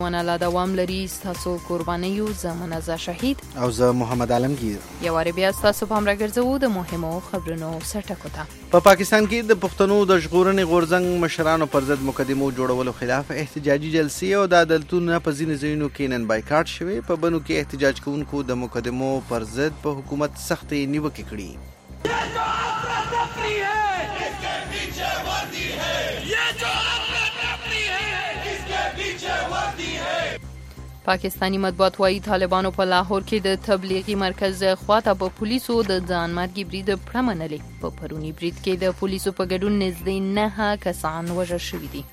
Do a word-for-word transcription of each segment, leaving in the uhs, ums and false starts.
ونه لا دوام لري. ستاسو قربانیو زه منزه شهید او زه محمد عالمگیر. یو وارې بیا ستاسو پام راګرځوو د مهمو خبرونو سرټکو ته. په پا پاکستان کې د پښتنو د ژغورنې غورځنګ مشرانو پر ضد مقدمو جوړولو خلاف احتجاجي جلسې او د عدالتونو په ځینو ځایونو کې نن بایکاټ شوې. په بنو کې احتجاج کوونکو د مقدمو پر ضد په حکومت سختې نیوکې کړي. پاکستانی مطبوعات وايي طالبانو په لاهور کې د تبلیغي مرکز خواته په پولیسو د ځانمرګي برید پړه منلې. په پرونی برید کې د پولیسو په ګډون نږدې نهه کسان وژل شوي دي.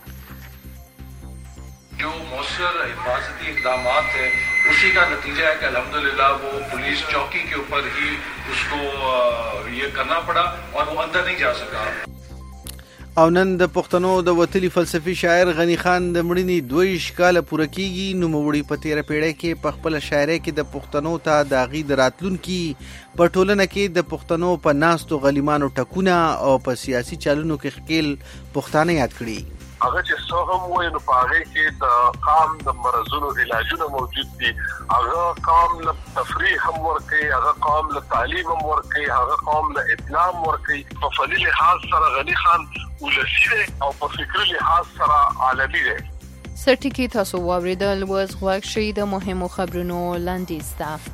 जो मौसर हिफाजती इक़दामात है उसी का नतीजा है कि अल्हम्दुलिल्लाह वो पुलिस चौकी के ऊपर ही उसको ये करना पड़ा और वो अंदर नहीं जा सका. او نن د پښتنو د وتلي فلسفي شاعر غنی خان د مړینې دوه کاله پوره کیږي. نوموړي په تیره پیړۍ کې په خپل شاعرۍ کې د پښتنو ته د هغې د راتلونکي په ټولنه کې د پښتنو په ناستو غلیمانو ټکونه او په سیاسي چالونو کې ښکیل پښتانه یاد کړي. هغه چې څه هم وایي نو په هغې کې د قام د مرضونو علاجونه موجود دي. هغه قام له تفریح هم ورکوي، هغه قام له تعلیم هم ورکوي، هغه قام له اسلام ورکوي. په فني لحاظ سره غني خان ولسي دی او په فکري لحاظ سره عالمي دی. سرټکي تاسو واورېدل. اوس غوږ شئ د مهمو خبرونو لنډیز ته.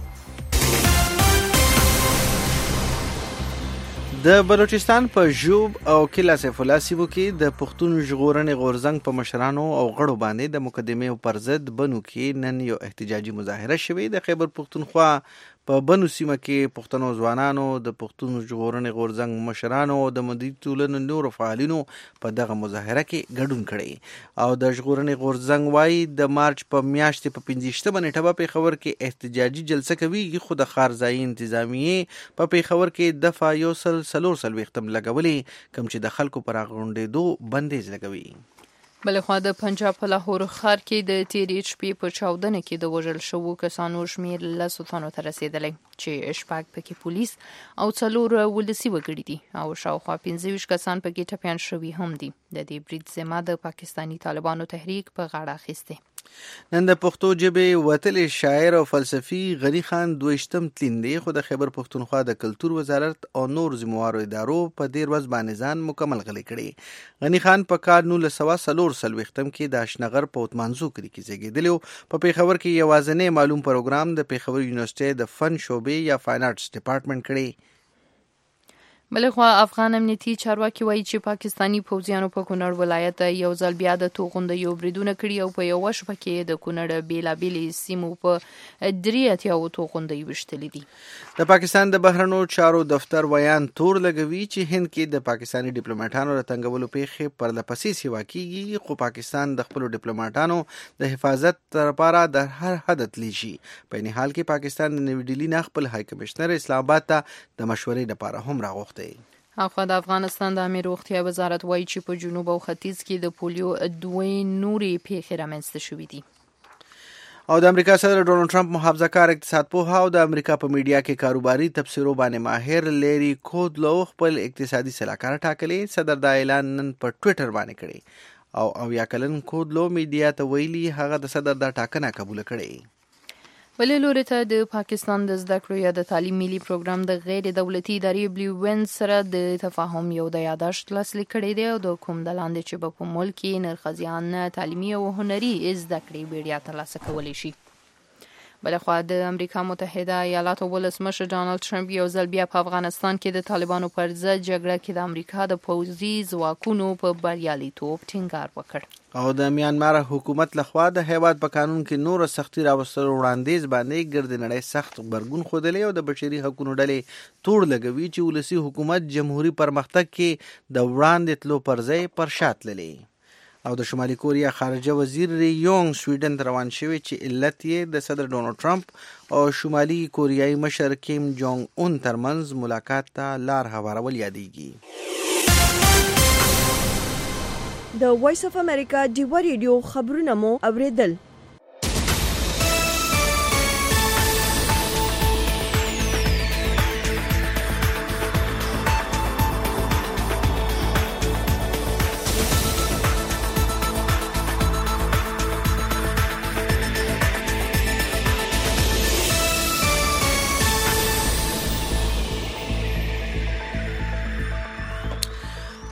د بلوچستان په ژوب او کلا سیف الله سیمو کې د پښتون ژغورنې غورځنګ په مشرانو او غړو باندې د مقدمې پر ضد بنو کې نن یو احتجاجي مظاهره شوې. د خیبر پښتونخوا په بنو سیمه کې پښتنو ځوانانو د پښتون ژغورنې غورځنګ مشرانو او د مدني ټولنو نورو فعالینو په دغه مظاهره کې ګډون کړی. او د ژغورنې غورځنګ وايي د مارچ په میاشتې په پنځه نیټه په پېښور کې احتجاجي جلسه کوي. خو د ښارځایي انتظامیې په پېښور کې دفعه یو سل څلور څلوېښتم لګولې، کوم چې د خلکو پر راغونډېدو بندیز لګوي. بلخوا د پنجاب په لاهور ښار کې د تیرې شپې په چاودنه کې د وژل شوو کسانو شمېر لسو تنو ته رسېدلی، چې شپږ پکې پولیس او څلور ولسي وګړي دي او شاوخوا پنځه ویشت کسان پکې ټپیان شوي هم دي. د دې برید ذمه د پاکستاني طالبانو تحریک په غاړه اخیستې. نن د پښتو ژبې وتلې شاعر او فلسفي غنی خان دویشتم تلین دی. خو د خیبر پښتونخوا د کلتور وزارت او نور ذموارو ادارو په دې ورځ باندې ځان مکمل غلی کړي. غنی خان په کال نولس سوه څلور څلوېښتم کې د اشنغر په اتمانزو کلي کې زیږېدلی و. په پېښور کې یوازینی معلوم پروګرام د پېښور یونیورسټۍ د فن شعبې یا فاین آرټس ډپارټمنټ کړی. بلخوا افغان امنیتي چارواکي وایي چې پاکستانی پوځیانو په کونړ ولایت یو ځل بیا د توغندیو بریدونه کړي او په یوه شپه کې د کونړ بېلابېلې سیمو په درې اتیاوو توغندۍ ویشتلې دي. د پاکستان د بهرنیو چارو دفتر ویان تور لګوي چې هند کې د پاکستاني ډیپلوماټانو د تنګولو پیښې پرله پسې سیوا کیږي. خو پاکستان د خپلو ډیپلوماټانو د حفاظت لپاره د هر حد تلی شي. په این حال کې پاکستان د نوي ډیلي نه خپل های کمشنر اسلام آباد ته د مشورې لپاره هم راغوښتی. اخوا د افغانستان د امیر روغتیا وزارت وایي چې په جنوب او ختیځ کې د پولیو دوې نورې پیښې رامنځته شوې دي. او د امریکا صدر ډونالډ ټرمپ محافظه کار اقتصاد پوه او د امریکا په میډیا کې کاروباري تبصرو باندې ماهر لیری کودلو خپل اقتصادي سلاکار ټاکلې. صدر دا اعلان نن په ټویټر باندې کړی او اویا کلن کودلو میډیا ته ویلي هغه د صدر دا ټاکنه قبول کړي. بلې لوري ته د پاکستان د زده کړو یا د تعلیم ملي پروګرام د غیر دولتي ادارې بلیو وین سره د تفاهم یو د یاداشت لاسلیک کړی دی او د کوم د لاندې چې به په ملک کې نرښځیان تعلیمي او هنري زده کړې بیړیا ترلاسه کولی شي. بلخوا د امریکا متحده ایالاتو ولسمشر ډانلډ ټرمپ یو ځل بیا په افغانستان کې د طالبانو پر ضد جګړه کې د امریکا د پوځي ځواکونو په بریالیتوب ټینګار وکړ. او د میانمار حکومت لخوا د هیواد په قانون کې نور سختي راوستلو وړاندیز باندې ګرد نړۍ سخت غبرګون ښودلی او د بشري حقوقو ډلې توړ لګوي چې ولسي حکومت جمهوري پرمختګ کې د وړاندې تلو پر ځای پر شا تللی. او د شمالي کوریا خارجه وزیر ری یونګ سویډن ته روان شوی چې علت یې د صدر ډونالډ ټرمپ او شمالي کوریایي مشر کیم جونګ اون ترمنځ ملاقات ته لار هوارول یادېږي. د وایس اف امریکا ډیوه ریډیو خبرونه مو اوریدل.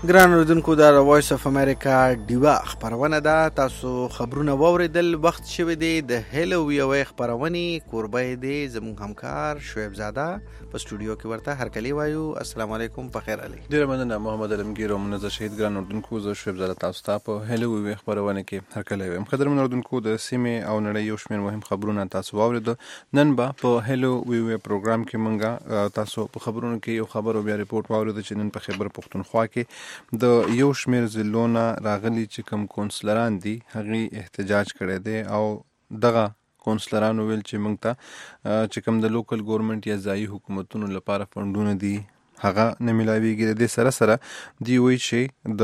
ګران اوردونکو دا وایس اف امریکا ډیوا خبرونه ده. تاسو خبرونه واوریدل. وخت شوی دی د هلو وی خبرونې کوربه دی زموږ همکار شعیب زاده په سټوډیو کې ورته هر کلی وایو. السلام علیکم، په خیر علي. ډیر مننه محمد علمگیر او منظر شهید. ګران اوردونکو زه شعیب زاده تاسو ته په هلو وی خبرونه کې هر کلی وایم. قدرمن اوردونکو د سیمې او نړۍ یو شمېر مهم خبرونه تاسو واوریدل. نن به په هلو وی وی پروګرام کې مونږه تاسو په خبرونو کې یو خبر او بیا ریپورت واوریدل چې نن په خیبر پختونخوا کې د یو شمیر ضلعونه راغلي چې کوم کونسلران دي هغه احتجاج کړی دی او دغه کونسلرانو ویل چې موږ ته چې کوم د لوکل ګورنمنت یا ځایي حکومتونو لپاره فندونه دي هغه نه ملاویږي. د سره سره دی وایي چې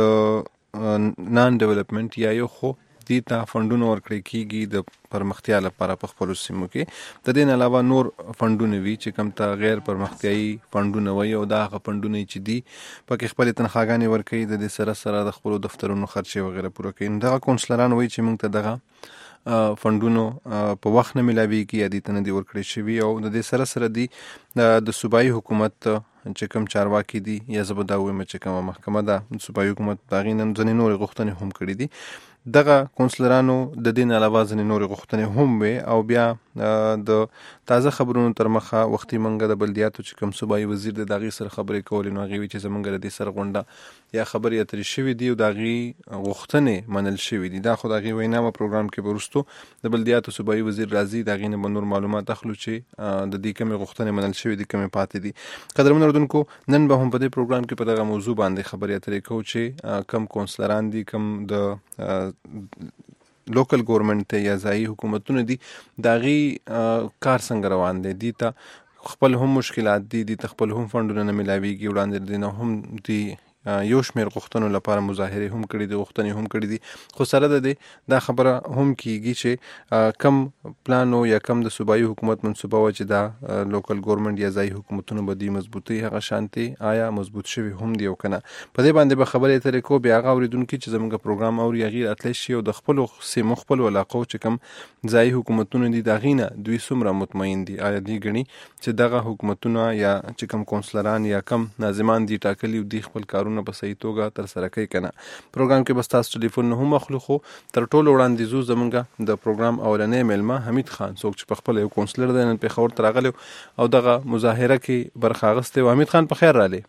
د نان ډیولپمنٹ یا یو خو دي ته فندونه ورکړي کیږي د پرمختیا لپاره په خپل سیمو کې. د دې علاوه نور فندونه وی چې کوم ته غیر پرمختیایي فندونه وي او دا هغه فندونه چې دي پکې خپل تنخواګانې ورکړي د دې سره سره د خپل دفترونو خرچې وغیره پوره کوي. دغه کونسلران وایي چې موږ ته دغه فندونو په وخت نه ملاویږي یا دي ته نه دي ورکړي شوي او د دې سره سره دي د صوبایي حکومت چې کوم چارواکي دي یا زه به دا وایم چې کومه محکمه ده صوبایي حکومت د هغې نه ځینې نورې غوښتنې هم کړي دي. دغه کونسلرانو د دې نه علاوه ځینې نورې غوښتنې هم وي او بیا د تازه خبرونو تر مخه وختي منګه د بلدیاتو چې کوم صوبایي وزیر د دغې سره خبرې کولې نو هغې وي چې زمونږ د دې سره غونډه یا خبرې اترې شوي دي او د هغې غوښتنې منل شوي دي. دا خو د هغې وینا په پروګرام کې به وروستو د بلدیاتو صوبایي وزیر راځي د هغې نه به نور معلومات اخلو چې د دې کومې غوښتنې منل شوي دي کومې پاتې دي. قدرمن اوردونکو نن به هم په دې پروګرام کې په دغه موضوع باندې خبرې اترې کوو چې کم کونسلران دي کم د لوکل ګورنمنت یا ځایي حکومتونه دي د هغې کار څنګه روان دی. دي ته خپل هم مشکلات دي دي ته خپل هم فنډونه نه ملاویږي وړاندې دي نه هم دي یو شمېر غوښتنو لپاره مظاهرې هم کړي دي غوښتنې هم کړي دي خو سره د دې دا خبره هم کیږي چې کم پلانو یا کم د صوبایي حکومت منصوبه وه چې دا لوکل ګورنمنت یا ځایي حکومتونه به دوی مضبوطوي هغه شانتې آیا مضبوط شوي هم دي او که نه. په دې باندې به خبرې اترې کوو. بیا هغه اورېدونکي چې زموږ پروګرام اوري هغې راتلی شي او د خپلو سیمو خپلو علاقو چې کوم ځایي حکومتونه دي د هغې نه دوی څومره مطمئن دي آیا دوی ګڼي چې دغه حکومتونه یا چې کوم کونسلران یا کم ناظمان دي ټاکلي دوی خپل کارونه په صحیح توګه تر سره کوي کنه. پروګرام کې بس تاسو ټلیفون هم اخلو خو تر ټولو وړاندې زو زمونږ د پروګرام اولنې میلمه حمید خان څوک چې په خپل یو کونسلر دی نن پېښور ته راغلی او دغه مظاهره کې برخه اخیستې و. حمید خان په خیر راغلی.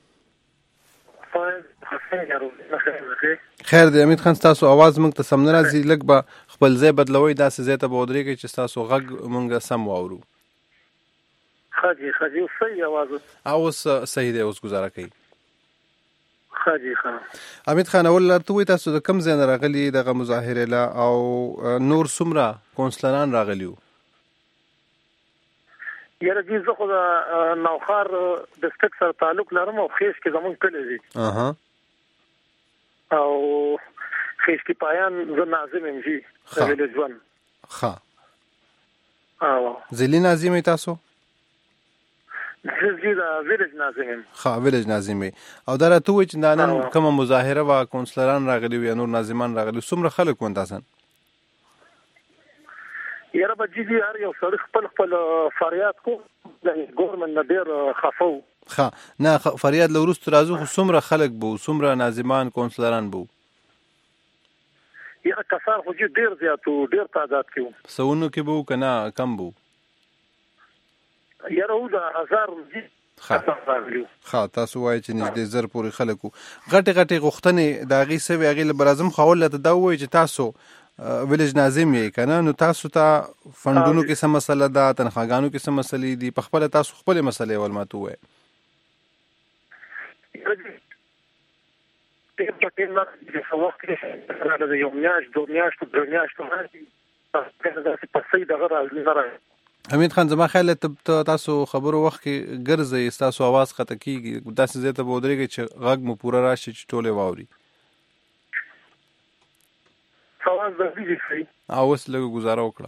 خیر دی حمید خان ستاسو اواز موږ ته سم نه راځي لږ به خپل ځای بدلوئ داسې ځای ته به ودرېږئ چې ستاسو غږ موږ سم واورو. ښه جي ښه جي اوس صحیح اواز اوس صحیح دی اوس ګزاره کوي. حمید خان اول ته وایي تاسو د کوم ځای نه راغلي دغه مظاهرې له او نور څومره کونسلران راغلي وو؟ یاره جي زه خو د نوخار ډسټرکټ سره تعلق لرم او خیش کې زمونږ کلی دی اها او خیش کې پایان زه ناظم یم جي د ویلج ون. ښه او ضلعي ناظم یې تاسو؟ زه د ویلج ناظم یم. ښه ویلج ناظم یې او دا راته ووایي چې دا نن کومه مظاهره وه کونسلران راغلي وو یا نور ناظمان راغلي وو څومره خلک وو اندازن؟ یاره به جي دي هر یو سړي خپل خپل فریاد کو د ګورنمنټ نه ډېر خفه وو. ښه نه فریاد له وروسته راځو خو څومره خلک به وو څومره ناظمان کونسلران به وو؟ یاره کسان خو جي ډېر زیات وو ډېر تعداد کې وو. سوونو کې به وو که نه کم به وو؟ یاره وو د هزار جي ښه تاسو وایئ چې نږدې زر پورې خلک وو. غټې غټې غوښتنې د هغې سوې هغې له به راځم خو اول راته دا ووایئ چې تاسو ویلج ناظم یې که نه نو تاسو ته فنډونو کې څه مسله ده تنخواګانو کې څه مسلې دي په خپله تاسو خپلې مسلې اول ماته ووایئ. یو میاشت دوه میاشتو درې میاشتو داسې په صحیح دغه راغلی. حمید خان زما خیال ته تاسو خبرو وخت کې ګرځئ ستاسو اواز قطع کېږي داسې ځای ته به ودرېږئ چې غږ مو پوره راشي چې ټول یې واوري. اواز داسې صحیح او اوس لږ ګزاره وکړه.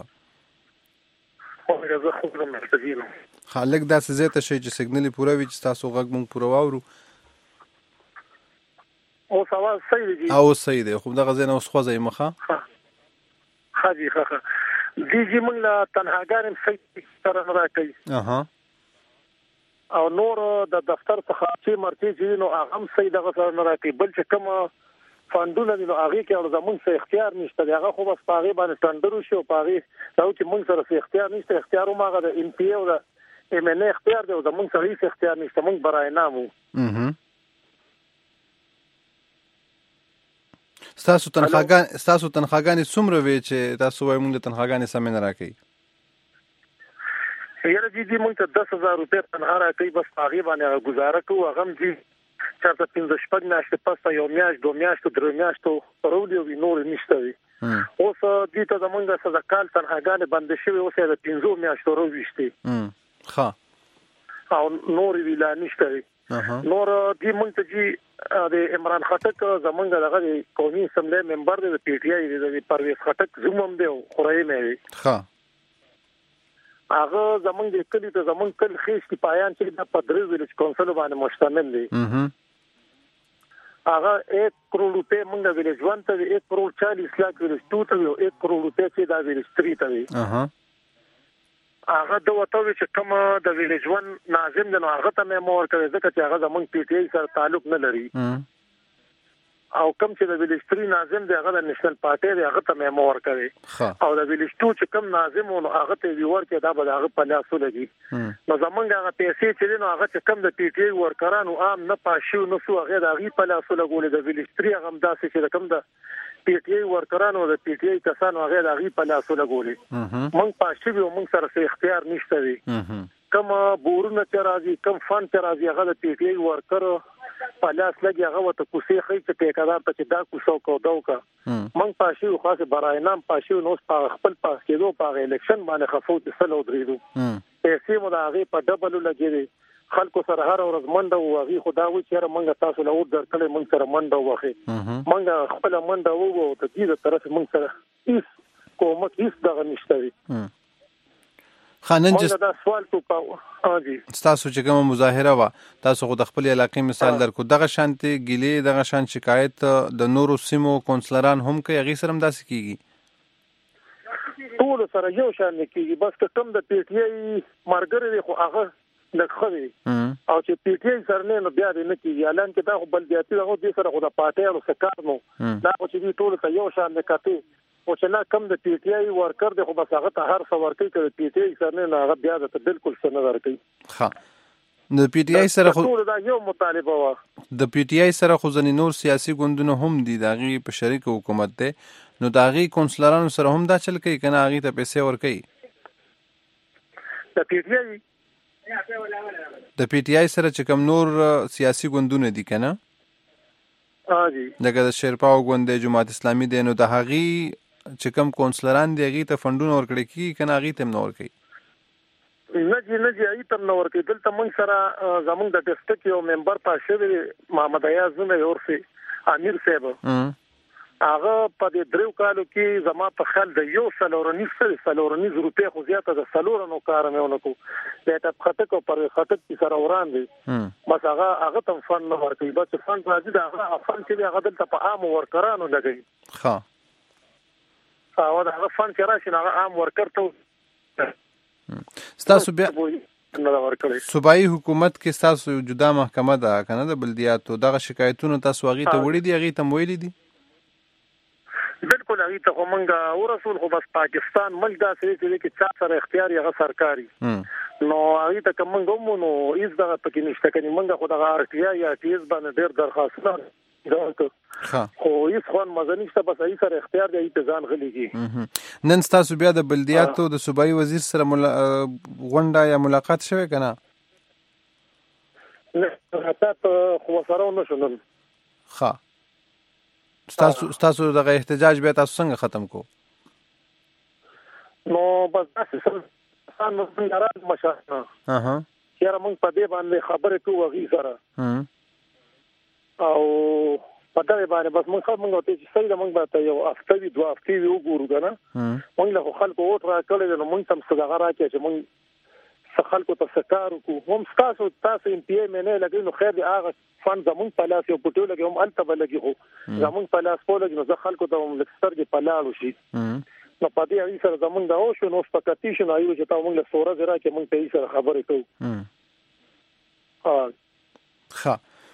زه خو زه مرتضی یم. ښه لږ داسې ځای ته شئ چې سګنل یې پوره وي چې ستاسو غږ مونږ پوره واورو. اوس اواز صحیح دی؟ اوس صحیح دی خو دغه ځای نه اوس خوځئ مخه. ښه جي ښه ښه دي جي موږ له تنهاګان هم صحیح سره نه راکوي. اها او نور د دفتر څخه چې مرتي چې نو هغه هم صحیح دغه سره نه راکې بل چې کوم فاندونه دي نو هغه کې او زمونږ څه اختیار نشته هغه خو بس پاغي باندې ټندرو شو پاغي راو چې موږ سره څه اختیار نشته اختیار ماغه د ان پی او د ام ان اختیار دی او زمونږ سره هیڅ اختیار نشته موږ برای نامو اها تاسو تنخواګان تاسو تنخواګان څومره وی چې تاسو وايي موږ تنخواګان سم نه راکې یاره دي دي موږ ته دس هزار روپۍ تنخوا راکې بس پاغي باندې گزاره کوو هغه هم دي چارته پنځه شپږ میاشتې پسته یو میاشت دوه میاشتو درې میاشتو پرولې وي نور نشته وي اوس دې ته زمونږ څه د کال تنخواګانې بندې شوې اوس یې د پنځو میاشتو راوویشتې ښه او نور وی لا نشته وي نور دې موږ ته چې د عمران خټک زمونږ دغه قومي اسمبلی ممبر دی د پی ټی آی دی د پرویز خټک زوم هم دی خورای مې وي ښه هغه زمونږ د کلی ته زمونږ کل خېش کی پایان چې د پدریز ویلج کونسل باندې مشتمل دی هغه ایک کروڑ روپے مونږه ویلج ون ته ایک کروڑ چالیس لاکھ ویلج ټو ته ایک کروڑ روپے چې دا ویلج تری ته وی اها هغه د وټو چې کوم د ویلج ون ناظم د نو هغه ته مې مور کوي ځکه چې هغه زمونږ پی ټی آی سره تعلق نه لري او کوم چې د ویلج تری ناظم دی هغه د نېشنل پارټي دی هغه ته مې مور کوي او د ویلج ټو چې کوم ناظم نو هغه ته ویور کې دا به هغه په لاسو لګي نو زمونږ هغه پیسې چې نو هغه چې کوم د پی ټی آی ورکرانو عام نه پاشو نو سو هغه د هغه په لاسو لګول د ویلج تری هغه داسې چې کوم د پی ټی آی ورکرانو د پی ټی آی کسانو هغه د هغه په لاسو لګول مونږ پاشو او مونږ سره څه اختیار نشته وي کوم بورونه چې راځي کوم فند چې راځي هغه د پی ټی آی ورکر په لاس لګي هغه وته کوسي خې چې ټیکادار ته چې دا کوسو کو دوکا مونږ پاشو خاصه برای نام پاشو نو خپل پاس کېدو په الیکشن باندې خفوت سلو درېدو پیسې مو دا هغه په ډبل لګي خلکو سره هر ورځ منډه وغي خدا و چې مونږ تاسو له اور درکلې مونږ سره منډه وغي مونږ خپل منډه وو ته دې د طرف مونږ سره هیڅ کومه هیڅ دغه نشته وي خانن چې دا سوال تو پاو اجي تاسو چې کوم مظاهره وا تاسو خو د خپل علاقې مثال درکو دغه شانتي ګلې دغه شان شکایت د نورو سیمو کونسلران هم کوي هغه سره هم داسې کیږي ټول سره یو شان کیږي بس کوم د پی ټی آی مارګری خو هغه لکه او چې پی ټی آی سره نه بیا نه کیږي اعلان کې دا خو بلدیاتي هغه د سره خو د پارټي او سکار نو دا چې ټول سره یو شان نه کوي او چې لا کم د پی ټی آی ورکر دی خو بس هغه ته هر څو ورکړي چې پی ټی آی سره نه هغه بیا د بالکل څه نه ورکړي ها د پی ټی آی سره خو دا یو مطالبه و د پی ټی آی سره خو ځنې نور سیاسي ګوندونه هم دي دغه په شریک حکومت دی نو دغه کونسلرانو سره هم دا چل کوي کنه هغه ته پیسې ورکړي د پی ټی آی د پی ټی آی سره چې کوم نور سیاسي ګوندونه دي کنه اجي دغه د شیرپاو ګوند جماعت اسلامي دی نو د هغه چې کوم کونسلران دی هغه ته فندونه ورکړي کی کنه هغه ته نور کوي نه جی نه جی ای تم نور کوي دلته موږ سره زمونږ د ډیسټریکټ یو ممبر پاشه دی محمد ایاز نوم یې ورسي امیر صاحب هغه په دې درو کالو کې زما په خل د یو سلورنی سلورنی روپیا خو زیاته د سلورنو کار مې ونکو د ټپ خټک او پر خټک کې سره وران دي بس هغه هغه تم فن نه ورکوي بس فن راځي دا هغه فن چې هغه دلته په عام ورکرانو لګي ها او دا هغه فن چې راشي هغه عام ورکر ته ستاسو بیا صوبایي حکومت کې تاسو جدا محکمه ده کنه د بلدیاتو دغه شکایتونه تاسو هغه ته وړي دي هغه ته ویلي دي بالکل هغه ته موږ او رسول خو بس پاکستان ملک دا سړي چې چا سره اختیار یې هغه سرکاري نو هغه ته کوم کوم نو ایز دغه پکې نشته کني موږ خو دغه ارتیا یا تیز باندې ډېر درخواستونه ها خو هیڅ خوان مزنیشته بس ای سره اختیار دی ته ځان غليږي نن تاسو بیا د بلدیاتو د صوبایي وزیر سره غونډه یا ملاقات شوه کنه نه تاسو خو سره نه شول ها تاسو تاسو دغه احتجاج بیا تاسو څنګه ختم کو نو بس تاسو سره څنګه راځم مشاهنه اها چیرې موږ په دې باندې خبرې کوو غي سره او پټه باندې بس موږ خو موږ ته چې سړي موږ به یو افتوی دوه افتوی وګورو کنه موږ له خلکو اوټ را کړل نو موږ تم څنګه راکې چې موږ خلکو ته سکار کو هم تاسو تاسو ام پی ای مې نه لګي نو خیر دی هغه فن زمون په لاس یو پټو لګي هم الته لګي خو زمون په لاس په لګي نو ځکه خلکو ته هم لکستر کې پلاړو شي نو په دې اړه سره زمون دا او شو نو سپکتی شو نو ایو چې تاسو موږ له سوره زرا کې موږ ته یې سره خبرې کوو ښه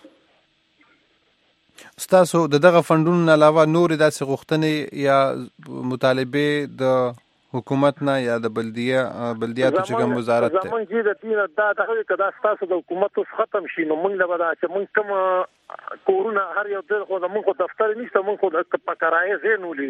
ستاسو د دغه فندونو علاوه نورې داسې غوښتنې یا مطالبې د حکومت نه یا د بلدیه بلدیاتو چې کوم وزارت ته زمونږ چې د دین دا دغه کدا تاسو د حکومت اوس ختم شي نو موږ له ودا چې موږ کوم کورونا هر یو د خو موږ دفتر نشته موږ خو په کرایه زینولې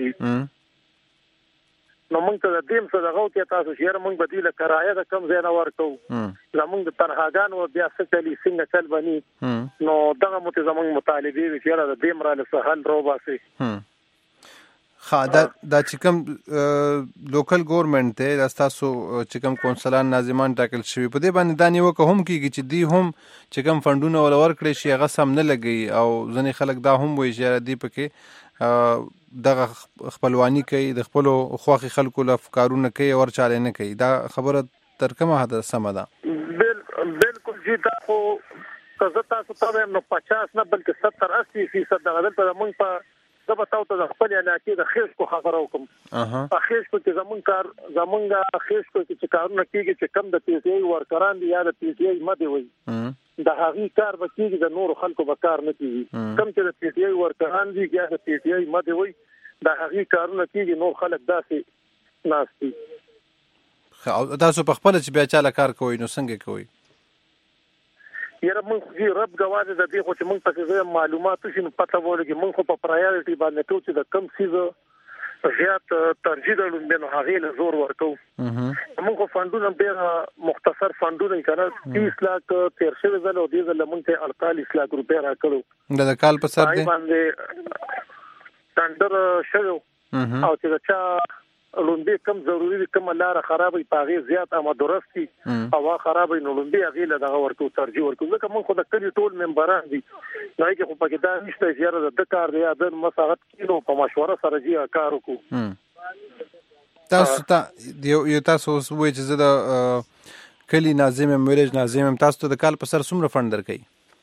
نو موږ ته د دیم څه دغه کې تاسو شهر موږ بدیله کرایه د کم زین ورکو زمونږ د تنهاګان او بیا څه څنګه چل بني نو دغه مت زمونږ مطالبه وی چې د دیم را له سهل روباسي خا دا دا چې کوم لوکل ګورنمنت ته تاسو چې کوم کونسلان ناظمان ټاکل شوی په دې باندې دا نیوکه هم کیږي چې دی هم چې کوم فندونه ول ورکړي شي هغه سم نه لګي او ځنې خلک دا هم وایي چې دی پکې دغه خپلوانی کوي د خپل خوخي خلکو له افکارونه کوي او ورچاله نه کوي دا خبره تر کومه حد سم ده بالکل جی دا خو که تاسو ته نو پچاس نه بلکې ستر اسی فیصد دغه دلته موږ په زبا تاسو ته خپل علاقې د خیش کو خبرو کوم اها خیش کو چې زمون کار زمونږه خیش کو چې کارونه کیږي چې کم د پی سی ای ورکران دي یا د پی سی ای مده وي د هغه کار به کیږي د نور خلکو به کار نه کیږي کم چې د پی سی ای ورکران دي یا د پی سی ای مده وي د هغه کارونه کیږي نور خلک داسې ناشتي تاسو په خپل چې بیا چاله کار کوئ نو څنګه کوئ یره مونږ چې رب غواړي د دې خو چې مونږ پکې معلومات شي نو پته ولګي مونږ په پرایورټي باندې ټول چې د کم سیزه زیات ترجیح درلود نو هغه له زور ورکو مونږ خو فندونه ډیر مختصر فندونه کړه تیس لک تیر شوی زله او دې زله مونږ ته اړتالیس لک روپیا راکړو د کال په سر دی باندې ستاندر شوی او چې دا لوندې کم ضروری کم لار خرابې پاغي زیات اما درستي هوا خرابې نو لوندې هغه له دغه ورکو ترجیح ورکو ځکه موږ خو د کلی ټول ممبران دي نه کې خو پکې دا نشته زیاره د کار دی د مساحت کینو په مشوره سره جی کار وکړو تاسو ته یو تاسو وایي چې زه د کلی ناظم ویلج ناظم تاسو ته د کال په سر څومره فند درکې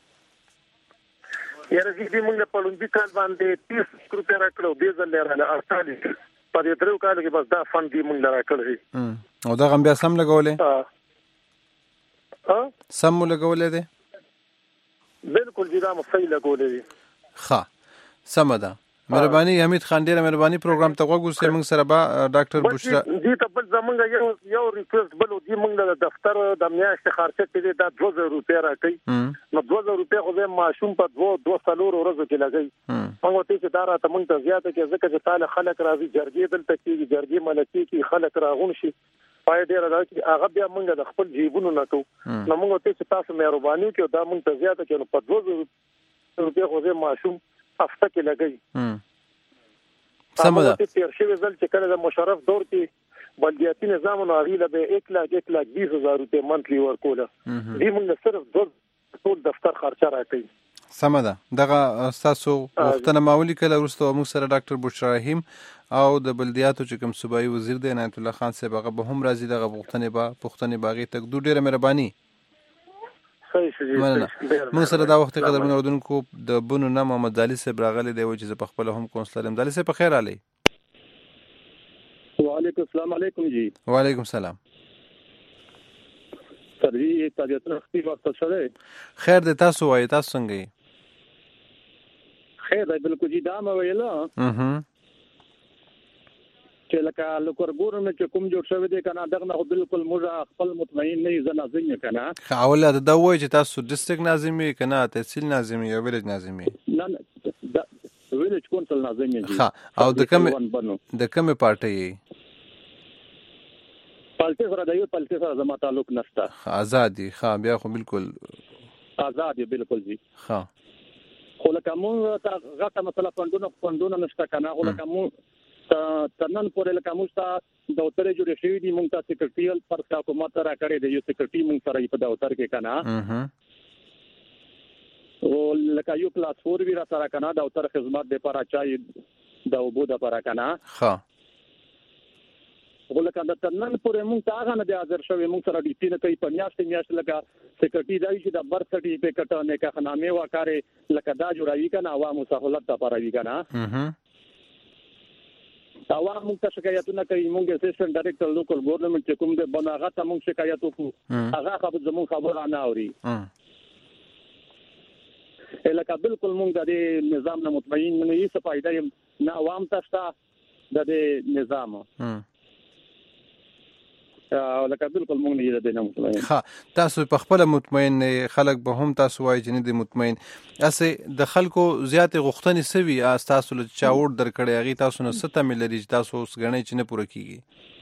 یاره دې موږ په لوندې کال باندې تیس روپیا راکړو دې ځل لرله اړتالیس په دې درو کال کې بس دا فند دی موږ لرا کړی او دا غم بیا سم لګولې ها سم لګولې دي بالکل جدا مو صحیح لګولې دي ښه سم ده مهرباني حمید خان ډیره مهرباني پروګرام ته وګورئ موږ سره با ډاکټر بشرا دي ته بل زمونږ یو یو ریکوست بل دی موږ د دفتر د میاشتې خرچه کې دا دوه زره روپیا راکړي نو دوه زره روپیا خو به ماشوم په دوه دوه سالور ورځو کې لګي موږ ته چې دا راته موږ ته زیاته کې ځکه چې تعالی خلک راځي جرګې دلته کې جرګې ملکی کې خلک راغون شي پای ډیر راځي هغه بیا موږ د خپل جیبونو نه کو نو موږ ته چې تاسو مهرباني وکړئ دا موږ ته زیاته کې په دوه زره روپیا خو به ماشوم هفته کې لګي سم ده تیر شوی ځل چې کله د مشرف دور کې بلدیاتي نظام نو غیله به یک لاک یک لاک بیس هزار روپیا منتلی ورکوله دې موږ صرف دوه ټول دفتر خرچه راکړي سم ده دغه تاسو وختونه ماولي کله ورسته موږ سره ډاکټر بشرا رحیم او د بلدیاتو چې کوم صوبایي وزیر دی عنایت الله خان صاحب هغه به هم راځي دغه وختونه با پښتنې باغې تک دوه ډیره مهرباني موږ سره دا وخت قدر منو ودونکو د بونو نه محمد علي صاحب راغلي دی چې په خپل هم کونسلر ام علي صاحب په خیر علي وعلیکم السلام علیکم جی وعلیکم السلام سر جی طبیعت رختی وخت سره خیر د تاسو وای تاسو څنګه خیر دی بالکل جی دا مې ویلا اها چې لکه لوکر ګورنه چې کوم جوړ شوی دی کنه دغه نه بالکل موږ خپل مطمئن نه زنه زنه کنه اوله دا وای چې تاسو ډیسټریکټ ناظمي کنه تحصیل ناظمي یا ویلج ناظمي نه نه ویلج کونسل ناظمي دي ها او د کوم د کوم پارټي پالټي سره د یو پالټي سره زما تعلق نشته آزادي ها بیا خو بالکل آزادي بالکل جی ها خو لکه موږ تا غته مثلا فندونه فندونه نشته کنه خو لکه موږ تنن پورې لکه موږ ته د اوترې جوړې شوې دي موږ ته سیکریټریال پر حکومت را کړې دی یو سیکریټری موږ سره په دفتر کې کنه او لکه یو کلاس فور وی را سره کنه د اوتر خدمت د پر اچای د وبو د پر کنه ها ولکه د تنن پورې موږ ته هغه نه دی حاضر شوی موږ سره ډیټی نه کوي پنځه میاشتې لکه سیکریټری دی چې د برث سرټیفیکټ نه کا خنامه وکړي لکه دا جوړوي کنه عوامو سہولت ته پروي کنه عوام موږ ته شکایتونه کوي موږ اسسټنټ ډایریکټر لوکل ګورنمنت چې کوم د بناغه ته موږ شکایت وکړو هغه خبر زموږ خبر نه اوري لکه بالکل مونږ د نظام نه مطمئن نه یو څه فائدہ نه عوام ته د نظام او لکه بالکل مونږ نه یو نه مطمئن. ها تاسو په خپل مطمئن خلک به هم تاسو وایي چې نه دي مطمئن. اسه د خلکو زیات غوښتنې سوي تاسو له چاوړ درکړې هغه تاسو نه ستې ملري تاسو اوس غنې چې نه پوره کیږي.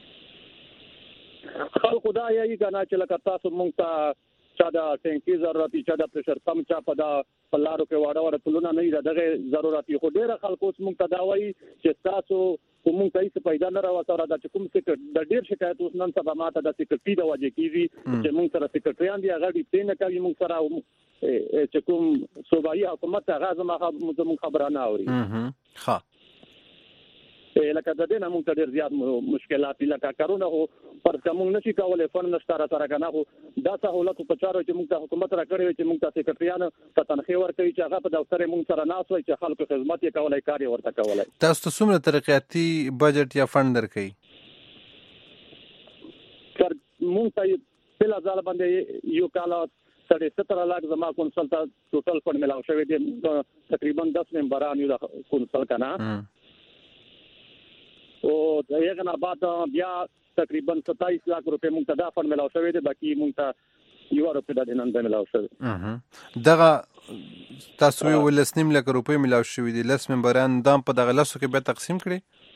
خلکو دا یی کنه چې لکه تاسو مونږ ته چا دا ټینکی ضرورت چا دا پرشر پم چا په دا پلارو کې واړه واړه پلونه نه دغه ضرورت خو ډیره خلکو مونږ ته دا وایي چې تاسو کوم څه هیڅ پیدا نه راوځي دا چې کوم څه د ډیر شکایت اوس نن سبا ماته د سکرټری د وجه کیږي چې مونږ سره سکرټریان دی هغه دې نه کوي مونږ سره چې کوم صوبایي حکومت هغه زموږ خبره نه اوري. ها لکه د دې نه مونږ ته ډیر زیات مشکلات لکه کارونه هو پر کوم نشي کولای فن نشته سره کنه خو دا سہولت په چارو چې مونږ ته حکومت راکړي چې مونږ ته سکرټریان ته تنخواه ورکوي چې هغه په دفتر مونږ سره ناسوي چې خلکو خدمت یې کولای کاری ورته کولای. تاسو څومره ترقیاتي بجټ یا فند درکړي؟ تر مونږ ته په ځل باندې یو کال سړي ستر لاک زما کونسل ته ټوټل فند ملاو شوی دی تقریبا دس ممبران یو کونسل کنه او دغه نه بعد بیا تقریبا ستایس लाख روپے مونږ ته دا فند ملاو شوی دی باقي مونږ ته یو روپے د نن ملاو شوی. دغه تاسو ولسنیم لک روپے ملاو شوی دي لس ممبران دام په دغه لاسو کې به تقسیم کړي؟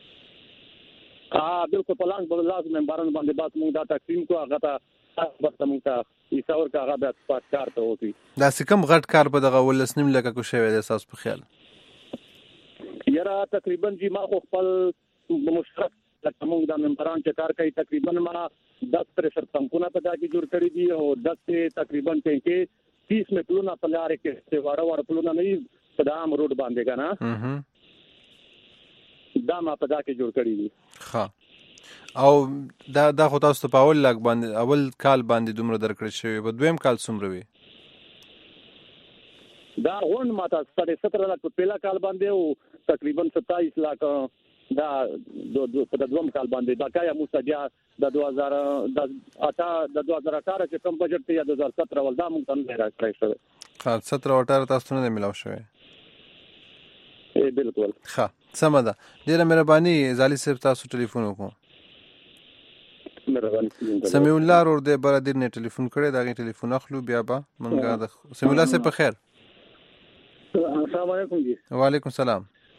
ها بالکل پلان په لازم ممبران باندې بات مونږ دا تقسیم کو هغه ته وخت مونږ ته ایثور کا هغه د پات کار ته وتی دا سکم غټ کار په دغه ولسنیم لک کو شوی دی اساس په خیال یرا تقریبا جی ما خپل مشترک لکه موږ د ممبران چې کار کوي تقریبا ما دس پرشر پمپونه په داګه جوړ کړی دي او دس تقریبا کې تیس مټلونه په لارې کې څه واره واره پلونه نه په دام روډ باندې کنه دا ما په داګه جوړ کړی دي. ها او دا د خو تاسو په اول لاګ باندې اول کال باندې دومره درکړی شوی په دویم کال څومره وي؟ دا غون ماته ستر لاک په پیلا کال باندې او تقریبا ستایس لاک دا د دوم کال باندې بقایا مستجا د دوه هزار د اته د دوه هزار اته چې کم بجټ یا دوه هزار ستر ول دا مونږ ته نه راځي شوی. ها ستر او اته تاسو نه ملاو شوی؟ ای بالکل. ها سم ده. ډیره مهرباني زالي صاحب تاسو ټلیفون وکړو. مهرباني. سمیع الله ور دې برادر نه ټلیفون کړی دا غي ټلیفون اخلو بیا با مونږه د سمیع الله صاحب په خیر. السلام علیکم جی. وعلیکم السلام.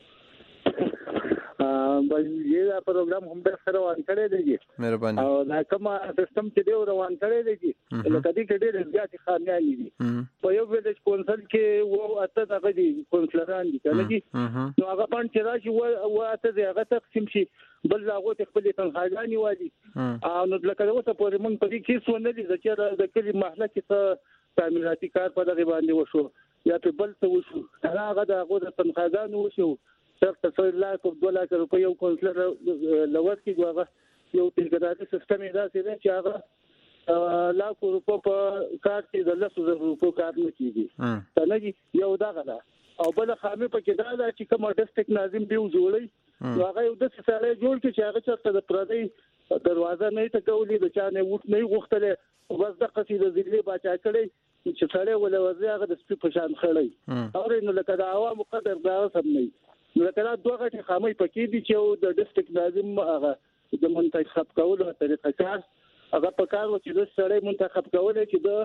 بس دا پروګرام هم به سره روان کړی دی مهرباني او دا کوم سیستم چې دی روان کړی دی لکه دې کې ډېر زیات خامیان دي په یو ویلج کونسل کې وو اته دغه دي کونسلران دي کنه دي نو هغه باندې چې راشي و اته هغه تقسیم شي بل هغه خپل تنخواهګانی وایي او نو لکه اوسه پورې مونږ په دې کې څه نه دي چې د کلی محله کې څه تعمیراتي کار په دغه باندې وشو یا په بل څه وشو هغه د هغه تنخواهګانو وشو تر څو لاک او دوه لاک روپۍ یو کونسلر لوړ کې هغه یو تلګرافي سیستم یې داسې دی چې هغه لاک روپۍ په کار کې د لس زره روپۍ کار نه کیږي څنګه یو دغه ده او بل خامې په کې دا ده چې کوم ډیسټریکټ ناظم دی وزولې هغه یو د سره جوړ کې چې هغه چرته د پردي دروازه نه ته کولی د چا نه وټ نه غوښتلې بس د قصیده ذلی باچا کړي چې سره ولې وځي هغه د سپي په شان خړې او نو لکه دا عوام قدر دا سم نه نو کله دوه غټي خامې پکې دي چې د ډیسټریکټ ناظم هغه د منتخب کولو طریقه کار هغه په کار و چې د سړی منتخب کول چې د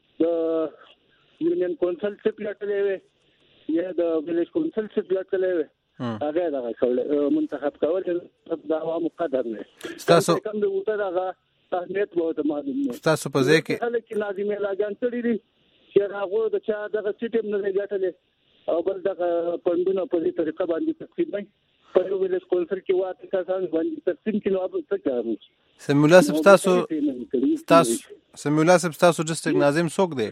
یونین کونسل څخه پلاتلې وي یا د ویلیج کونسل څخه پلاتلې وي هغه دا کول منتخب کول د عوامو قدر نه تاسو کوم د وته هغه اهمیت وو د معلومه تاسو په ځای کې هله کې لازمي لاګان تړي دي چې هغه د چا دغه سیټم نه ګټلې او بل دغه پندونه په دې طریقه باندې تقسیم نه په ویلیج کونسل کې واته کسان باندې تقسیم کینو اب څه کوي سمیع الله صاحب تاسو تاسو سمیع الله صاحب تاسو ډیسټریکټ ناظم څوک دی؟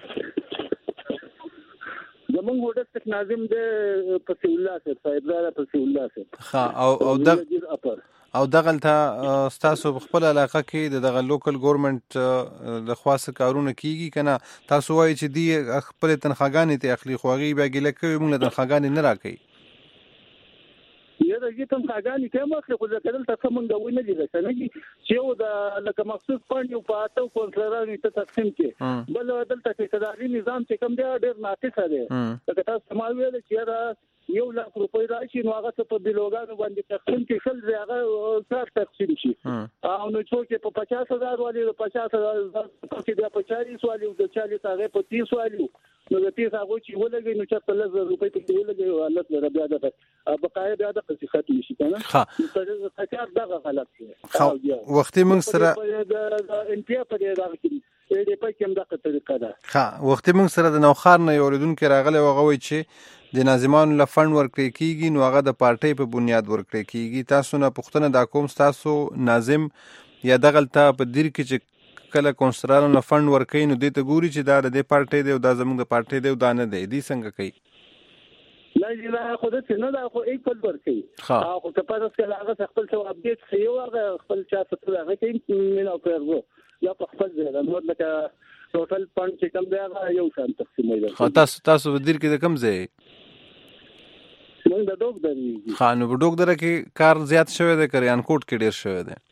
زمونږ ډیسټریکټ ناظم دی پسې الله صاحب صاحب زاره پسې الله صاحب. ها او او د او دغه ته تاسو خپل علاقه کې دغه لوکل ګورنمنت د خاصه کارونه کیږي کنه تاسو وایي چې دی خپل تنخواګانې ته اخلي خوغي بیا ګله کوي موږ تنخواګانې نه راکړي یره درجه تم ښاګانی کوم خو خو ځکه دلته څه مونږ ونه دي کنه چې یو د لکه مخصوص فند یو په تاسو کونسلرانو ته تقسیم کې بل دلته چې تداري نظام چې کوم دی ډېر ناقص دی لکه تاسو ما ویل چې دا یو لک روپۍ راشي نو هغه څه په بلوګانو باندې تقسیم کې شل دی هغه څار تقسیم شي او نو څوک په پچاس هزار والی په پچاس هزار کې بیا په چالیس والی او د چالیس هغه په تیس والی نو د تیس هغه چې ولګي نو چې په لږ روپۍ ته ولګي حالت لري بیا د بقایا بیا د قصې ختم شي کنه ها تکار دغه حالت دی وختي موږ سره د ان پی په دې راغلی دې په کوم دغه طریقه ده ها وختي موږ سره د نوخار نه یوریدونکو راغلی وغه وی چې د ناظمانو له فند ورکړی کیږي نو هغه د پارټۍ په بنیاد ورکړی کیږي تاسو نه پوښتنه دا کوم تاسو ناظم یا دغلته په دیر کې چې کله کونسلرانو له فند ورکړي نو دې ته ګوري چې دا د پارټۍ دی او دا زموږ د پارټۍ دی او دا نه دی دې څنګه کوي لا جلا خو د څه نه دا خو ایکول ورکړي او که په تاسو کې هغه خپل څه اپډیټ خيو هغه خپل چا څه هغه کې مینه کوي یا په خپل ځای دا نور لکه ټوټل فند چې کوم دی هغه یو شان تقسیموي خو تاسو تاسو په دیر کې د کم ځای موږ د ډوک درې خانو په ډوک دره کې کار زیات شوی دی کریان کوټ کې ډیر شوی دی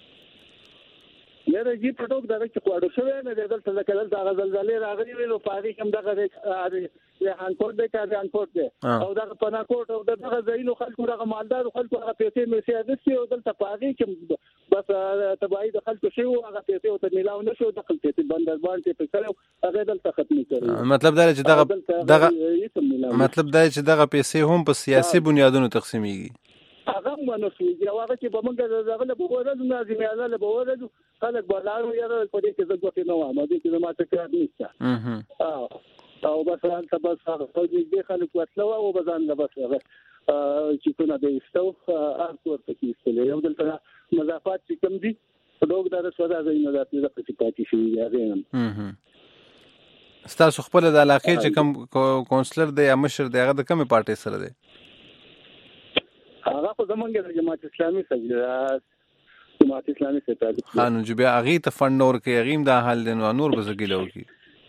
یاره جی په ډوک دره کې کوړو شوی نه دی دلته لکه دلته هغه زلزلې راغلي وي نو پاري کوم دغه د انکوټ دی کار انکوټ دی او دغه پنا کوټ او دغه ځایلو خلکو دغه مالدار خلکو هغه پیسې مې سیادت او دلته پاري کې بس تبعید خلکو شي او هغه پیسې او ته ملاو نشو د خپل پیسې بندر باندې په کړو هغه دلته ختمي کړو مطلب دا چې دغه دغه مطلب دا چې دغه پیسې هم په سیاسي بنیادونو تقسیمېږي هغه منسوي هغه چې به موږ دغه له بوره ناظم اعلی له بوره خلک بلارو یاره په دې کې زګوتې نه و ما دې کې ما ته کار نشته اه او بس انت بس هغه په دې خلک وتلو او بزان له بس هغه چې کنه د استو ارکور پکې استلې یو دلته مضافات چې کم دي په ډوګ دا سودا زینو د پاتې پاتې شي یاره ستاسو خپل د علاقې چې کوم کونسلر دی یا مشر دی هغه د کومه پارټي سره دی هغه خو زمونږ د جماعت اسلامي سره جماعت اسلامي سره تعلق خانو چې بیا هغه ته فند نور کې هغه د حل نو نور بزګیلو کی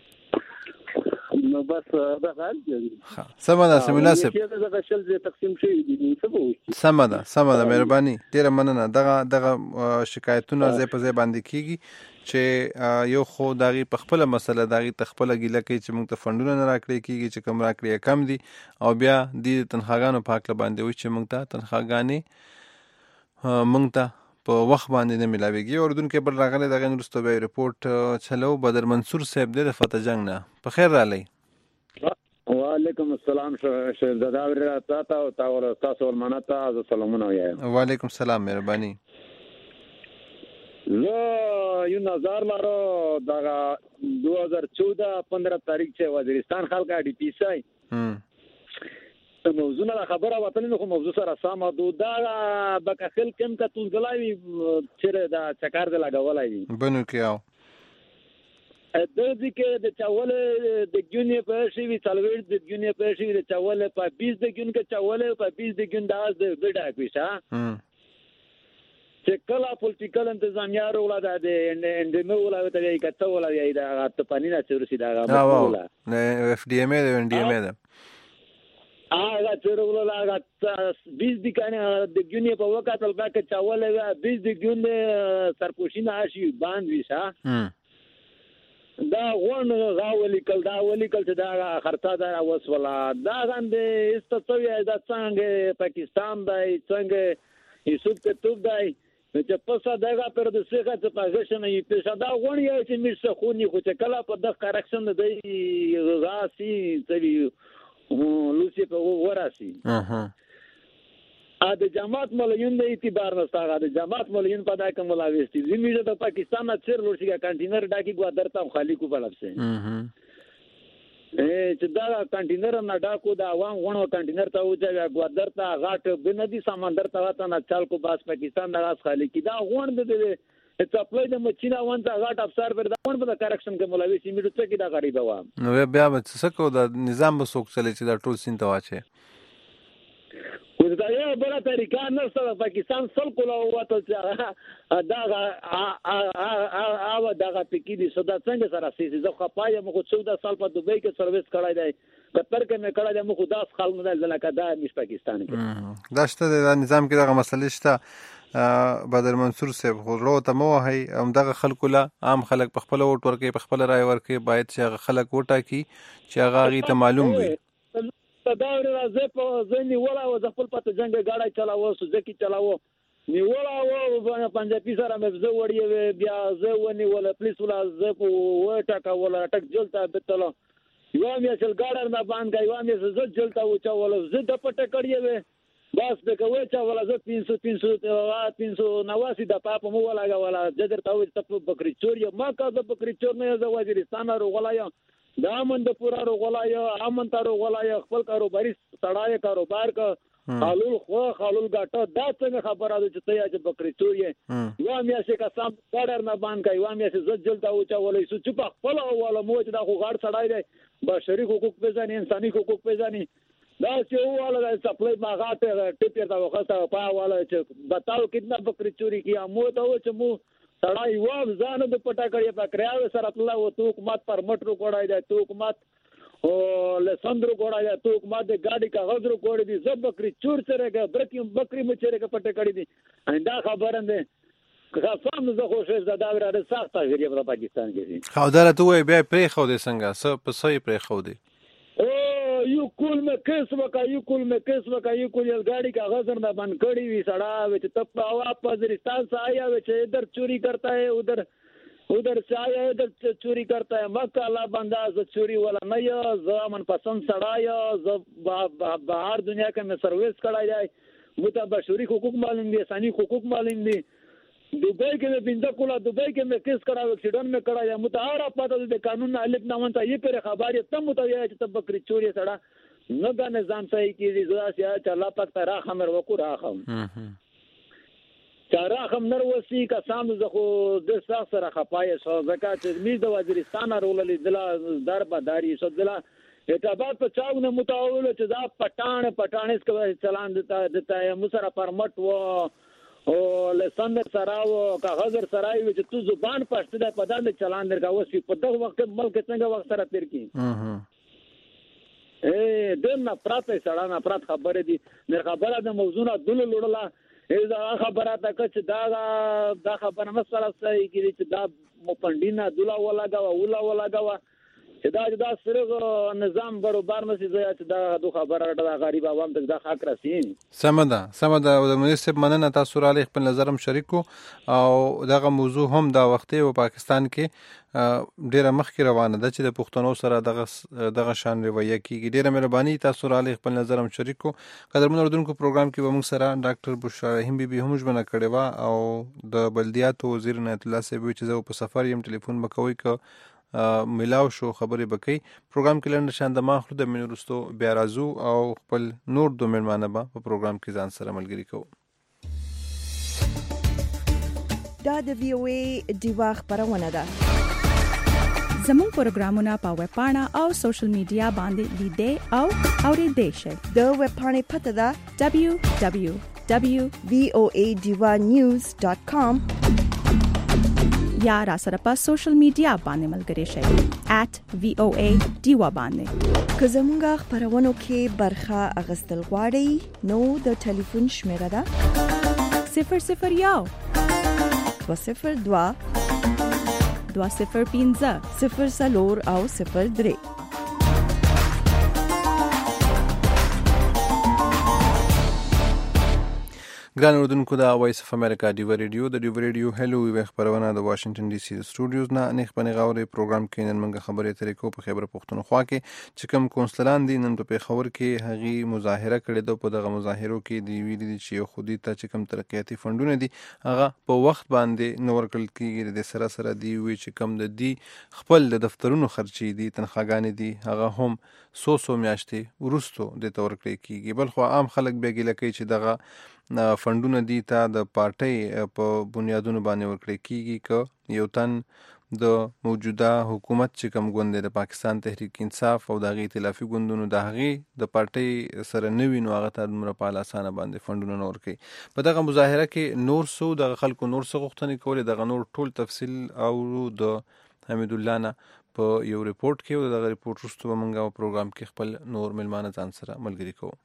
نو بس دا حال دی ها سمدا سمناسب دا شل زی تقسیم شي دي څه سمدا سمدا مهرباني ډیره مننه دغه دغه شکایتونه زې په ځای باندې کیږي چې یو خو دغه په خپل مسله دغه تخپل ګیله کوي چې موږ ته فندونه نه راکړي کیږي چې کم راکړي کم دي او بیا د تنخواګانو په حق باندې وي چې موږ ته تنخواګانې موږ ته په وخت باندې نه ملاويږي اوردونکو بل راغله دغه نورستو به ریپورت چلو بدر منصور صاحب د فتح جنگ نه په خیر را لې وعلیکم السلام شه داور تا تا او تاسو ورمنه از سلامونه وایم وعلیکم السلام مهرباني زه یو نظر لرو دا دو هزار چودہ پندرہ تاریخ چې وزیرستان خلک ډی پی سای ته موضوع نه خبره وطن نو موضوع سره سم دو دا بکخل کم کا تونګلای چې دا چکر د لګولای بنو کېاو د دې کې د چاول د ګونې په شی وی څلور د ګونې په شی د چاول په بیس د ګون کې چاول په بیس د ګون داس د وډا کوي چې کله پولیټیکل انتظامیه وروړه د انډمو ولا ته یې کته ولا یې دا ته پانی نه چورسي دا ولا اف ډي ام ای د ان ډي ام ای دا هغه چورول هغه بیس د کنه د ګونې په وخت تل باک چاول بیس د ګون سرپوشینه شي باندې وسه دا غون غاولي کل دا ولي کل چې دا خرڅا دا وسولا دا غندې استوي دا څنګه پاکستان دای څنګه یوسف ته توب دای چې پسا دغه پر د څخه ته پاګشن یې پېښه دا غون یې چې مشه خونی خو چې کله په د کارکشن دی غاسي چې لوسی په وراسي اها ا د جماعت مليون د اعتبار نه ساغه د جماعت مليون په دای کوم ملاويستي زميږه د پاکستان نه چیر لوشي کنټینر ډاکی کو درته خالی کو بلبسه اها ا چې دا کنټینر نه ډاکو دا وان غونو کنټینر ته وځي کو درته غاټ بندي سمندر ته وته نه چال کو باس پاکستان د غاز خالی کی دا غون د دې ته خپل د مچینا وان ته غاټ افسر پر دا غون په کارکشن کې ملاويستي میډو څه کې دا غریب و نو بیا به څه کو د نظام به سوک چلی چې دا ټول سین ته واچي دا یو بل طریقه نه سره پاکستان سل کوله وته چې دا و دغه پکې دي صدا څنګه سره سي زه خو پایم خو چودہ سال په دوبۍ کې سرویس کړای دی قطر کې مې کړای دی مخ داس خلک نه لکه دا مش پاکستان کې دا شته د نظام کې دغه مسلې شته بدر منصور صاحب غوړو ته مو هي هم دغه خلکو لا عام خلک په خپل ووټ ورکې په خپل رائے ورکې باید چې هغه خلک وټاکي چې هغه غي ته معلوم وي دا راځي په ځنی ولا او خپل پته جنگ غاړه چلاوه سوزکی چلاوه نیولا و پنځپی سره مې زه وړي بیا زه ونی ولا پولیس ولا زه په وټاکا ولا ټک جلتا بتلو یو مې چل ګاډر نه باندې یو مې زه جلتا و چا ولا زه د پټه کړی بس د کوي چا ولا زه تین سو تین سو نواسی د پاپ مو ولا ولا جدر تاو ته بکری چور ما کا د بکری چور نه زه وزیرستان رو غلایا د امن د پورا رو غلایا امن ته رو غلایا خپل کاروباري سړای کاروبار کا خالول خو خالول غاټه دا څنګه خبره ده چې ته یا بکری چور یې یو مې چې کا سم ګاډر نه باندې یو مې چې زه جلتا و چا ولا سو چې په خپل ولا مو چې دا خو غاړ سړای دی بشري حقوق پیژني انساني حقوق پیژني دا چې والا د سپلای ماغاته ټیپر دا وخته پا والا چې بتاو کتنا بکری چوری کیا مو ته و چې مو سړای و ځان د پټا کړی په کراو سره الله و تو حکومت پر مټرو کوړای دی تو حکومت او لسندرو کوړای دی تو حکومت د گاډي کا غزرو کوړی دی زب بکری چور سره کا برکی بکری مچره کا پټا کړی دی اندا خبره نه خاصم زه خوشې زدا وراره سخته غریب په پاکستان کې خو دا ته وای بیا پرې خو دې څنګه څه په سوی پرې خو دې او یو کول مې کیس وکا یو کول مې کیس وکا یو کول گاڑی کا غزر میں بند کړی وی سڑا وچ تپ واپس وزیرستان سے آیا وچ ادھر چوری کرتا ہے ادھر ادھر سے آیا ادھر چوری کرتا ہے مکہ اللہ بندہ ز چوری والا نہیں زمن پسند سڑایا ز باہر دنیا کے میں سروس کړای جائے متبشری حقوق معلوم دي ثاني حقوق معلوم دي दुबई के में बिंदा कोला दुबई के में केस करा एक्सीडेंट में करा या मुतारा पता दे कानून अलिफ नामन ता ये करे खबर तब मुताया कि तब बकरी चोरी सड़ा न दा निजाम सही की जुदा से चला पक तरा खमर वकुरा खम چارا خم نر وسی کا سام زخو د ساخ سره خپای سو زکات می د وزیرستان رول دلا دربا داری سو دلا اعتبار په چاونه متاول چې دا پټان پټانس کو چلان دیتا دیتا ہے مسرا پرمټ و او لسندر سراو کاغذر سراوي چې تو زبان پښته د پدان چلان درګه وسی په دغه وخت ملک څنګه وخت سره تیر کی اے دنه پراته سړا نه پرات خبره دي نه خبره د موضوع نه دل لړلا دا خبره تا چې دا دا خبره مسله صحیح کی چې دا مپندینا دولا ولاګه ولا ولاګه چې دا دا سره نظام برابر مې زیا چې دا د خبره دا غریب عوام ته دا حق راسي سمدا سمدا د مناسب مننه تاسو را لې خپل نظرم شریکو او دغه موضوع هم دا وخت په پاکستان کې ډیره مخکې روانه ده چې د پښتنو سره دغه دغه شان رویه کیږي ډیره مهرباني تاسو را لې خپل نظرم شریکو قدرمن اردوونکو پروګرام کې به موږ سره ډاکټر بشرا رحیم بي بي هم ژمنه کړې و او د بلدیاتو وزیر عنایت الله صاحب چې زه په سفر یم ټلیفون بکوي ک ملاو شو خبرې بکی پروګرام کې لنډ شان د ماخلو د منورستو بیا رازو او خپل نور دو مېلمانه به په پروګرام کې ځان سره ملګری کوو دا د وی او ای دیوا خبرونه ده زموږ پروګرامونه په ویب پاڼه او سوشل میډیا باندې لیدئ او اورئ شئ د ویب پاڼې پته ده دبليو دبليو دبليو وی او ای دیوا نیوز ډاٹ کام یا را سره په سوشل میډیا باندې ملګری شئ ایٹ وی او ای دیوا باندې که زموږ خبرونو کې برخه اغستل غواړئ نو د ټلیفون شمیره ده صفر صفر یو دو صفر دوا دوا صفر پینځه صفر څلور او صفر درې ګران اردوونکو د وایس اف امریکا ډیو ریډیو د ډیو ریډیو هلو وی خبرونه د واشنگټن ډي سي سټوډیوز نه نه خبرې غوړې پروګرام کې نن موږ خبرې ترې کو په خبره پښتونخوا کې چې کوم کونسلان دي نن په خبر کې هغه مظاهره کړې ده په دغه مظاهرو کې دی ویلي دي چې خودي ته چې کوم ترقیاتي فندونه دي هغه په وخت باندې نور کړل کېږي د سره سره دی وی چې کوم د دی خپل د دفترونو خرچي دي تنخواګانې دي هغه هم سو سو میاشتې ورستو د تور کړی کېږي بل خو عام خلک به ګیله کوي چې دغه فندونه دي ته د پارټۍ په بنیادونو باندې ورکړي کیږي ک یو تن د موجوده حکومت چې کوم ګوند د پاکستان تحریک انصاف او د هغې ائتلافي ګوندونو د هغې د پارټۍ سره نه وي نو هغه ته دومره په اسانه باندې فنډونه نه ورکوي. په دغه مظاهره کې نور څو دغه خلکو نور څه غوښتنې کولې دغه نور ټول تفصیل او د حمید الله نه په یو ریپورت کې او دغه ریپورت وروسته به موږ په پروګرام کې خپل نور مېلمانه ځان سره ملګري کوو.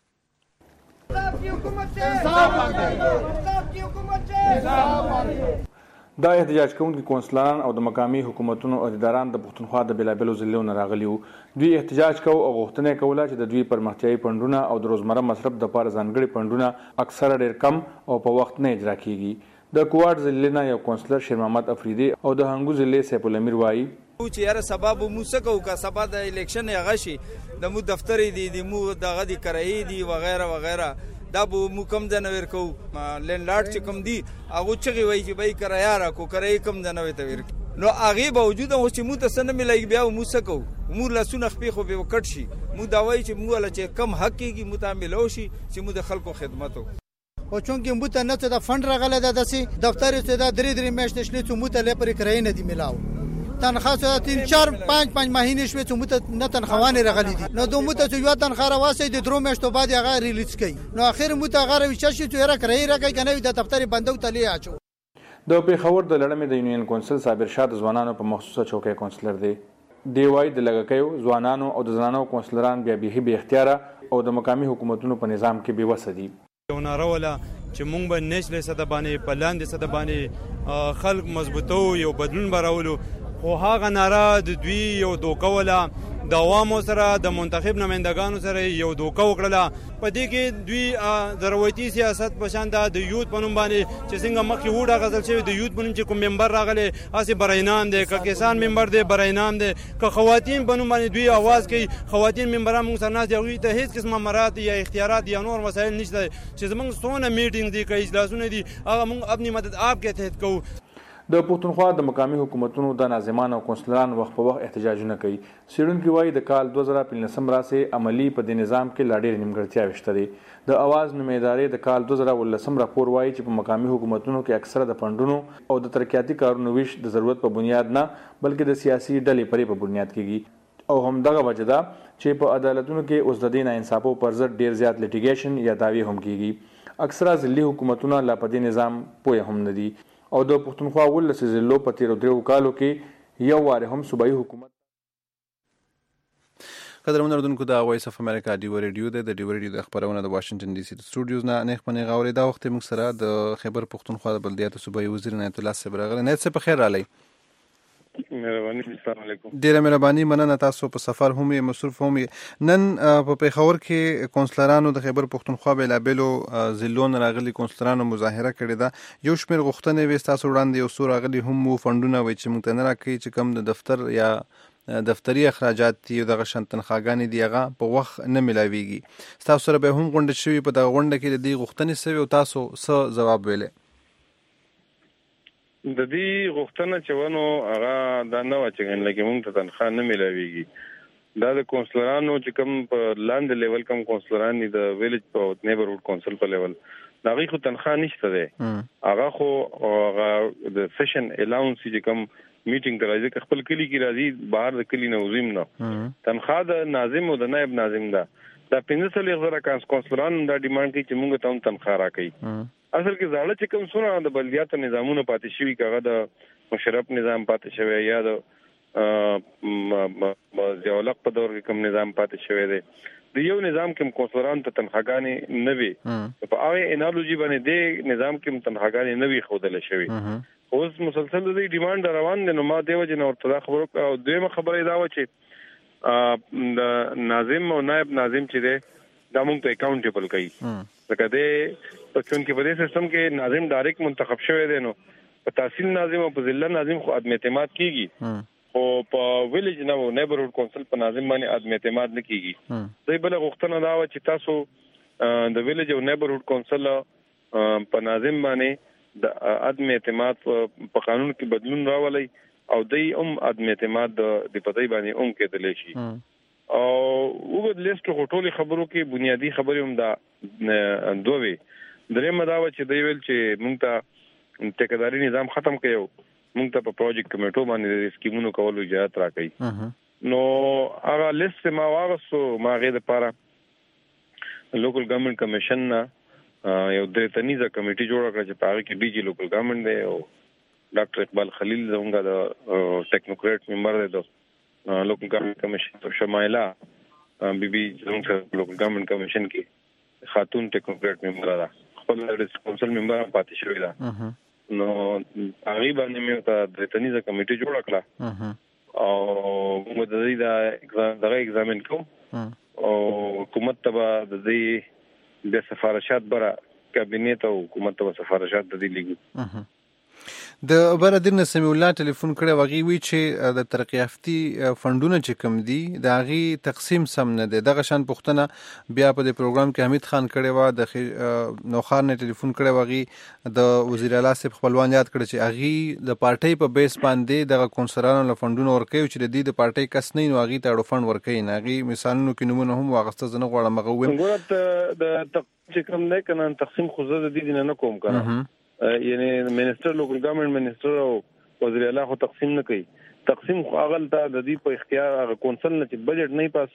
دا احتجاج کوونکي کونسلران او د مقامي حکومتونو عہدیداران د پښتونخوا د بېلابېلو ضلعو نه راغلي وو. دوی احتجاج کوو او غوښتنه کوله چې د دوی پرمختیایي فنډونه او د روزمره مصرف دپاره ځانګړي فنډونه اکثره ډېر کم او په وخت نه اجرا کیږي. د کوواټ ضلع نه یو کونسلر شیر محمد افریدي او د هنګو ضلع سیف الامیر وایي چې یاره سبا به مو څه کوو که سبا د الیکشن هغه شي د مو دفترې دي د مو دغه دي کرایې دي وغیره وغیره دا به مو کم ځای نه ورکوو. لینډلاډ چې کوم دي هغو چغې وایي چې بهی کرایه راکړو کرایې کم ځای نه ورته ورکړي نو هغې باوجود اوس چې مو ته څه نه میلایي بیا به مو څه کوو مو لاسونه خپې خو به کټ شي مو دا وایي چې مو هله چې کم حق کېږي مو ته میلاو شي چې مو د خلکو خدمت وکړو. و چون که مو ته نه څه د فنډ راغلی ده داسې دفتر یې څه ده درې درې میاشتې شلې څو مو ته لې پرې کرایې نه دي میلاو تنخواه څه ده تین چار پنج پنج ماهینې شوې څو مو ته نه تنخواهانې راغلي دي نو دو مو ته چې یوه تنخواه راواستوي د درو میاشتو بعد یې هغه ریلیز کوي نو اخر مو ته هغه راویچه شي چې یاره کرایې راکوي که نه وي د دفتر یې بنده او تلې اچوي. د پېښور د لړمې د یونین کونسل صابر شاه د ځوانانو په مخصوصه چوکۍ کونسلر دی. دی وایي د لږکیو ځوانانو او د زنانو کونسلران بیا بیخي بې اختیاره او د مقامي حکومتونو په نظام کې بېوسه دي. یو ناره وله چې مونږ به نشلې سطح باندې په لاندې سطح باندې خلک مضبوطو یو بدلون به راولو خو هغه ناره د دوی یو دوکه وله د عوامو سره د منتخب نمایندګانو سره یو دوکه وکړله. په دې کې دوی د روایتي سیاست په شان د یوت په نوم باندې چې څنګه مخکې وډه غځل شوی د یوت په نوم چې کوم ممبر راغلی هسې برای نام دی که کسان ممبر دی برای نام دی که خواتین په نوم باندې دوی آواز کوي خواتین ممبران موږ سره ناست دي هغوی ته هېڅ قسمه مرات یا اختیارات یا نور مسایل نشته چې زموږ څونه میټینګ دي که اجلاسونه دي هغه موږ اپنی مدد آپ کې تحت کوو. د پښتونخوا د مقامي حکومتونو د ناظمان او کونسلران وخت په وخت احتجاجونه کوي. څېړونکي وایي د کال دوه زره پنځلسم راسې عملي په دې نظام کې لا ډېرې نیمګړتیاوې شته دي. د اواز نومې ادارې د کال دوه زره اوولسم راپور وایي چې په مقامي حکومتونو کې اکثره د فنډونو او د ترقیاتي کارونو ویش د ضرورت په بنیاد نه بلکې د سیاسي ډلې پرې په بنیاد کېږي او همدغه وجه ده چې په عدالتونو کې اوس د دې ناانصافو پر ضد ډېر زیات لیټیګیشن یا دعوې هم کېږي. اکثره ضلعي حکومتونه لا په دې نظام پوهه هم نه دي او د پښتونخوا ولسي ضلعو په تیرو دریو کالو کې یو وارې هم صوبایي حکومت. قدرمن اردوونکو د وایس اف امریکا ډیو ریډیو دی د ډیو ریډیو د خبرونه د واشنگټن ډي سي د سټوډیوز نه نیغ په نیغه اوري دا وخت موږ سره د خیبر پښتونخوا د بلدیاتو صوبایي وزیر عنایت الله صاحب راغلی. عنایت صاحب په خیر راغلی. مهرباني السلام علیکم. ډیره مهرباني مننه تاسو په سفر هم یې مصروف هم یې. نن په پېښور کې کونسلرانو د خیبر پښتونخوا بېلابېلو ضلعو نه راغلي کونسلرانو مظاهره کړې ده. یو شمېر غوښتنې وې ستاسو وړاندې یو څو راغلي هم وو فنډونه وایي چې موږ ته نه راکوي چې کوم د دفتر یا دفتري اخراجات دي او دغه شان تنخواګانې دي هغه په وخت نه میلاویږي. ستاسو سره به هم غونډه شوې په دغه غونډه کې د دې غوښتنې سوې او تاسو څه ځواب ویلی؟ د دې غوښتنه چې ونو هغه دا نه وه چې لکه موږ ته تنخواه نه میلاویږي. دا د کونسلرانو چې کوم په لاندې لیول کوم کونسلران دي د ویلیج په نیبرهوډ کونسل په لیول د هغوی خو تنخواه نشته دی. هغه خو هغه د سیشن الاونس چې کوم میټینګ ته راځي که خپل کلي کې راځي بهر د کلي نه وزیم نه تنخواه د ناظم او د نایب ناظم ده. دا پنځه څلوېښت زره کونسلران دا ډیمانډ کوي چې موږ ته هم تنخواه راکوي. اصل کې زاړه چې کوم څونه د بلدیاتو نظامونه پاتې شوي که هغه د مشرف نظام پاتې شوی یا د ضیاءالحق په دور کې کوم نظام پاتې شوی دی د یو نظام کې کونسلران ته تنخواګانې نه وي په هغه انالوجي باندې د نظام کې تنخواګانې نه وي ښودلی شوي. اوس مسلسل د دې ډیمانډ روان دی نو ما دې وجې نه ورته دا خبره وکړه. او دویمه خبره یې دا وه چې د ناظم او نایب ناظم چې دی دا موږ ته اکاونټیبل کوي. ځکه دی په چونکې په دې سیستم کې ناظم ډایرکټ منتخب شوی دی نو په تحصیل ناظم او په ضلع ناظم خو عدم اعتماد کیږي خو په ویلیج نه او نیبرهوډ کونسل په ناظم باندې عدم اعتماد نه کیږي. دوی بله غوښتنه دا وه چې تاسو د ویلیج او نیبرهوډ کونسل په ناظم باندې د عدم اعتماد په قانون کې بدلون راولئ او دوی هم عدم اعتماد د پدی باندې هم کېدلی شي. او وګد لیست خو ټولې خبرو کې بنیادی خبرې هم دا دوه وي. درېمه دا وه چې دوی ویل چې موږ ته ټیکهداري نظام ختم کړو موږ ته په پروجیکټ کمیټو باندې د سکیمونو کولو اجازه راکړي نو هغه لیست ما واغسو ما غې د پاره لوکل ګورنمنت کمیشن نه یو د تنیزه کمیټي جوړ کړ چې پاره کې ډي جی لوکل ګورنمنت دی او ډاکټر اقبال خلیل زموږ د ټیکنوکریټ ممبر دی د لوکل ګورنمنت کمیشن شمایلا بي بي زموږ لوکل ګورنمنت کمیشن کې خاتون ټیکنوکریټ ممبر ده خپل ریس کونسل ممبر هم پاتې شوی ده نو هغه باندې مې ته د تنیزه کمیټي جوړ کړه او موږ د دې د دغه ایگزامین کوم او حکومت ته د دې د سفارشات برا کابینه ته حکومت ته سفارشات د دې لیږي د بردین سمیع الله ټلیفون کړه وغي وی چې د ترقی یافتي فندونه چې کم دي د هغه تقسیم سم نه دي دغه شان پښتنه بیا په دې پروګرام کې حمید خان کړه و د نوخار نه ټلیفون کړه وغي د وزیر اعلی صاحب خپلوان یاد کړ چې هغه د پارټي په بیس باندې د کونسلانو له فندونو ورکوي چې د دې د پارټي کس نه نو هغه ته اړو فند ورکوي نه هغه مثالونو کې نمونه هم واغسته زنه غواړم هغه ویم ګورت د چې کوم نه کنه تقسیم خو زه د دې نه کوم کنه یعنی منسٹر لوکل ګورنمنت منسٹر او وزیر اعلی خو تقسیم نه کوي تقسیم خو اغل ته د دې په اختیار هغه کونسل نه چې بجټ نه پاس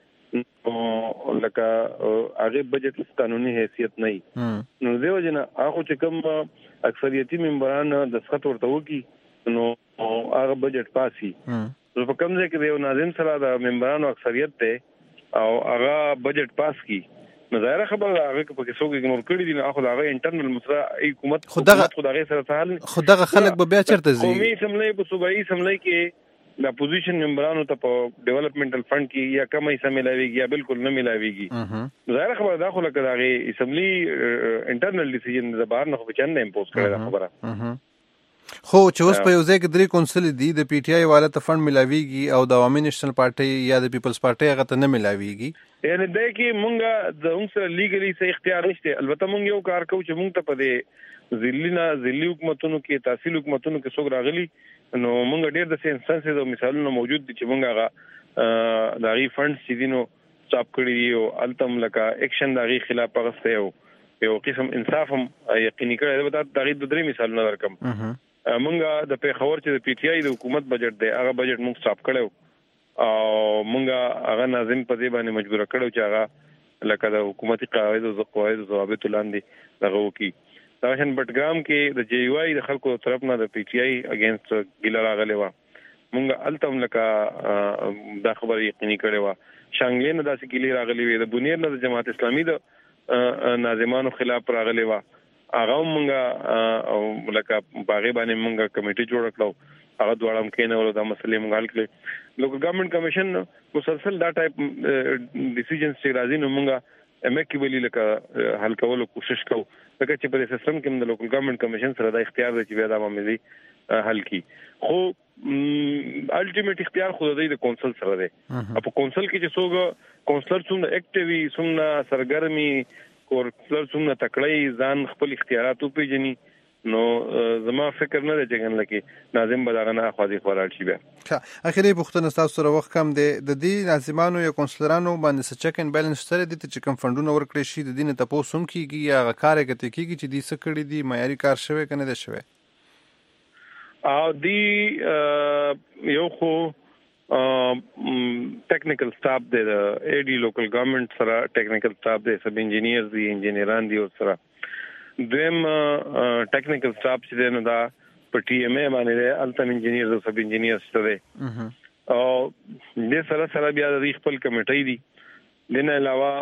شوی لکه هغه بجټ قانوني حیثیت نه نو دیو جنا هغه چې کوم اکثریتي ممبران د سخت ورته وکي نو هغه بجټ پاسي نو په کوم ځای کې یو ناظم سره د ممبرانو اکثریت ته او هغه بجټ پاس کی مظاهره خبر هغه په کې څوک اګنور کړی دي نو هغه انټرنل مسله حکومت خدغه خدغه سره تعال خدغه خلک به بیا چرته زی قومي سملې په صوبایي سملې کې د اپوزیشن ممبرانو ته په ډیولپمنټل فند کې یا کم یې سملاويږي یا بالکل نه ملاويږي مظاهره خبر داخله کړه اسمبلی انټرنل ډیسیژن د بهر نه په چنه امپوز کړی خبره خو چې اوس په یو ځای کې درې کونسل دي د پی ټی آی والا ته فند ملاويږي او د عوامي نېشنل پارټي یا د پیپلز پارټي هغه ته نه ملاويږي یعنی د کې مونږه د اوس لیګلی څه اختیار نشته البته مونږ یو کار کوو چې مونږ ته په دې ذلینا ذلی حکومتونو کې تحصیل حکومتونو کې څوک راغلي نو مونږ ډېر د سنسس او مثالونو موجود دي چې مونږ هغه د غي فند سیدینو چاپ کړی دی او التم لکه اکشن د غي خلاف پغسته یو یو قسم انصاف هم یقیني کړی دا د غي د درې مثالونه درکم مونږه د پیښور چې د پی ټی آی د حکومت بجټ دی هغه بجټ مونږ چاپ کړو او مونږه هغه ناظم په دې باندې مجبور کړو چې هغه لکه د حکومتي قواعد او قواعد ضوابط لاندې دغه وکي دا شن بټګرام کې د جی یو آی د خلکو طرف نه د پی ټی آی اگینست ګیلا راغلی و مونږه التم لکه دا خبر یقیني کړی و شانګلې نه داسې ګیلی راغلی و د بنیر نه د جماعت اسلامي د ناظمانو خلاف راغلی و هغه مونږه او لکه باغې باندې مونږه کمیټي جوړ کړو هغه دواړم کې نه ول دا مسلې مونږ حل کړې لوکل ګورنمنت کمیشن مسلسل دا ټایپ ډیسیژنز چې راځي نو مونږه امیکیبلی لکه حل کولو کوشش کوو لکه چې په سیستم کې د لوکل ګورنمنت کمیشن سره دا اختیار دی چې بیا دا معاملې حل کړي خو الټیمیټ اختیار خو د کونسل سره دی په کونسل کې چې څوک کونسلر څومره اکټیوي څومره سرګرمي کورپلر څومره تکړه ځان خپل اختیارات په پیژني نو زما فکر نه دی چې ګن لکه ناظم بداغه نه خوازي خورال شي بیا اخیری پښتنه تاسو سره وخت کم دی د دې ناظمانو یا کونسلرانو باندې چک ان بیلانس سره دي چې کوم فندونه ورکړي شي د دین ته پوسوم کیږي یا کار کوي کیږي چې دې سکړي دي معیاري کار شوی کنه ده شوی او دی یو خو ټیکنیکل سټاف دی د ای ډي لوکل ګورنمنت سره ټیکنیکل سټاف دی سب انجینیرز دي انجینران دي او سره دویم ټیکنیکل سټاف چې دی نو دا په ټي ایم ای باندې دی التم انجینیرز او سب انجینیرز ته دی او دې سره سره بیا د خپل کمیټې دي دنه علاوه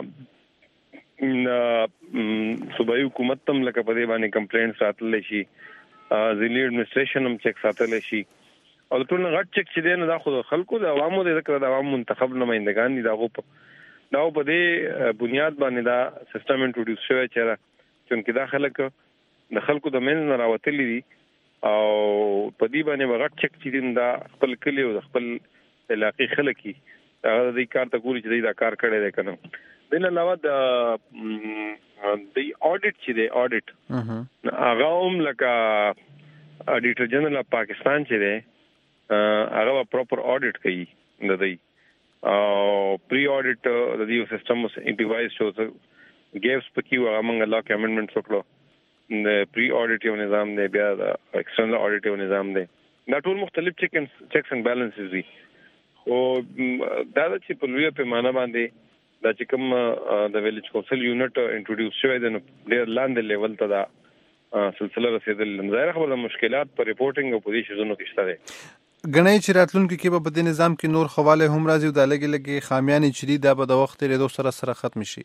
صوبایي حکومت تم لکه په دې باندې کمپلینټ ساتل شي ځینې اډمنسټریشن هم چیک ساتل شي او ټول غټ چیک چې دی نو دا خو خلکو د عوامو د ذکر د عوام منتخب نمائندگان دي دا په دا په دې بنیاد باندې دا سیستم انټروډیوس شوی چې چې دا خلک د خلکو د منځ نه راوتلي دي او په دې باندې غټ چیک چې دی دا خپل کلی او خپل علاقې خلک کی دا د کار ته ګوري چې دا کار کړي دی کنه بل علاوه د د اډیټ چې دی اډیټ هغه هم لکه اډیټر جنرال پاکستان چې دی هغه پراپر اډیټ کوي د دې او پری اډیټ د دې سیستم انټیوایز شو ګیفز پکې هغه موږ لا امندمنټ وکړو د پری اډیټ یو نظام دی بیا د ایکسټرنل اډیټ یو نظام دی دا ټول مختلف چیکس اینڈ بیلنسز دي. او دا چې په لوی پیمانه باندې دا چې کوم د ویلیج کونسل یونټ انټروډیوس شوی دی نو ډېر لاندې لیول ته دا سلسله رسیدل. ظاهر خبره مشکلات په ریپورټینګ او پوزیشنونو کې شته دي. غنۍ چې راتلونکي کې به په دې نظام کې نور خواله هم راځي او د لګي لګي خامیانې چې دي دا به د وخت لري سره سره ختم شي.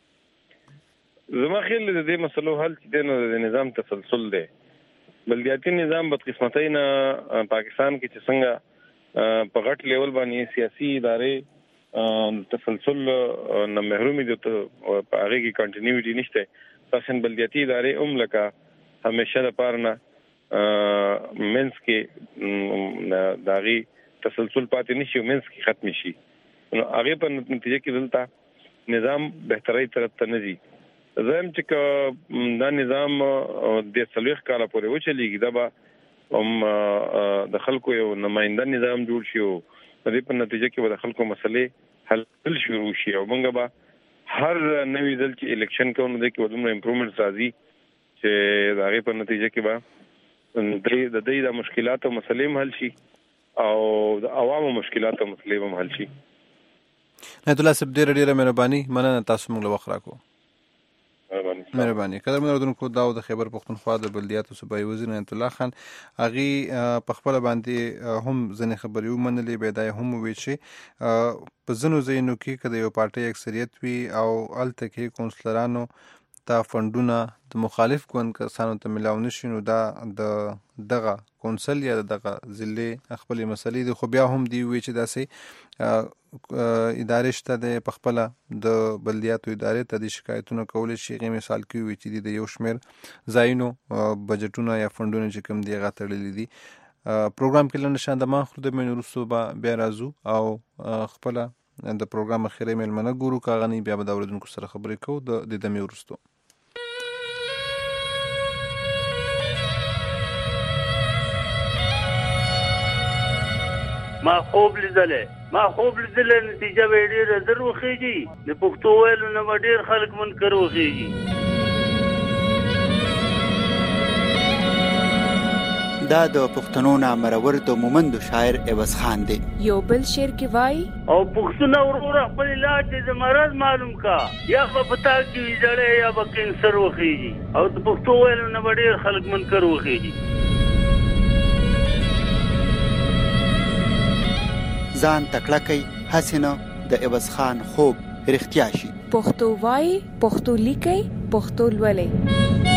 زما خیال د دې مسلو حل چې د نظام تسلسل دی. بلدیاتي نظام بدقسمتۍ نه پاکستان کې چې څنګه په غټ لیول باندې سیاسي ادارې تسلسل نه محرومي دي ته په هغه کې کنټینیوټي نشته. تاسو بلدیاتي ادارې هم لکه همیشه د پارنه منس کې داغي تسلسل پاتې نشي او منس کې ختم شي. نو هغه په نتیجه کې دلته نظام بهتري طرف ته نه ځي. زم چې دا نظام د سلوخ کاله پورې وچلیږي دا به هم د خلکو یو نماینده نظام جوړ شي او د دې په نتیجه کې به د خلکو مسلې حل شروع شي او موږ به هر نوې ځل چې الیکشن کوو نو د کې ودومره امپروومنټ راځي چې د هغې په نتیجه کې به د دې د مشکلات او مسلې هم حل شي او د عوامو مشکلات او مسلې هم حل شي. نایت الله صاحب ډېره ډېره مهرباني مننه تاسو موږ له وخت راکړو. مهرباني. قدر منوردونکو دا د خیبر پښتونخوا د بلدیاتو صوبایي وزیر نعمت الله خان هغه په خپل باندې هم ځنې خبرې ومنلې به دا هم وی چې په ځینو ځایونو کې کله یو پارټي اکثریت وي او الته کې کونسلرانو ته فندونه د مخالف ګوند کسانو ته ملاو نشي نو دا د دغه کونسل یا دغه ضلع خپل مسلې دي. خو بیا هم دی وی چې داسې ادارې شته د پخپل د بلدیاتو ادارې ته د شکایتونو کول شي. غي مثال کې وی چې د یو شمیر ځایونو بجټونه یا فندونه چې کوم دی غاتړلې دي. پروګرام کې لنډ شاند ما خو د مینو رسو بیا راځو او خپل د پروګرام اخیری ملمنه ګورو کاغنی بیا به د اوریدونکو سره خبرې کوو د دمه ورستو. ما خوب لیدلې ما خوب لیدلې نتیجه به ډېره زر وخیږي د پښتو ویلو نه به ډېر خلک منکر وخیږي. دا د پښتنو نامرور د مومند شاعر عوض خان دی. یو بل شعر کې وای او پښتون ورور خپل علاج د مرض معلوم کا یا په پتا کې ویځړې یا به کینسر وخیږي او د پښتو ویلو نه به ډېر خلک منکر وخیږي. ځان تکړه کوي حسینه د عوض خان خوب رښتیا شي. پښتو وای پښتو لیکي پښتو لولي.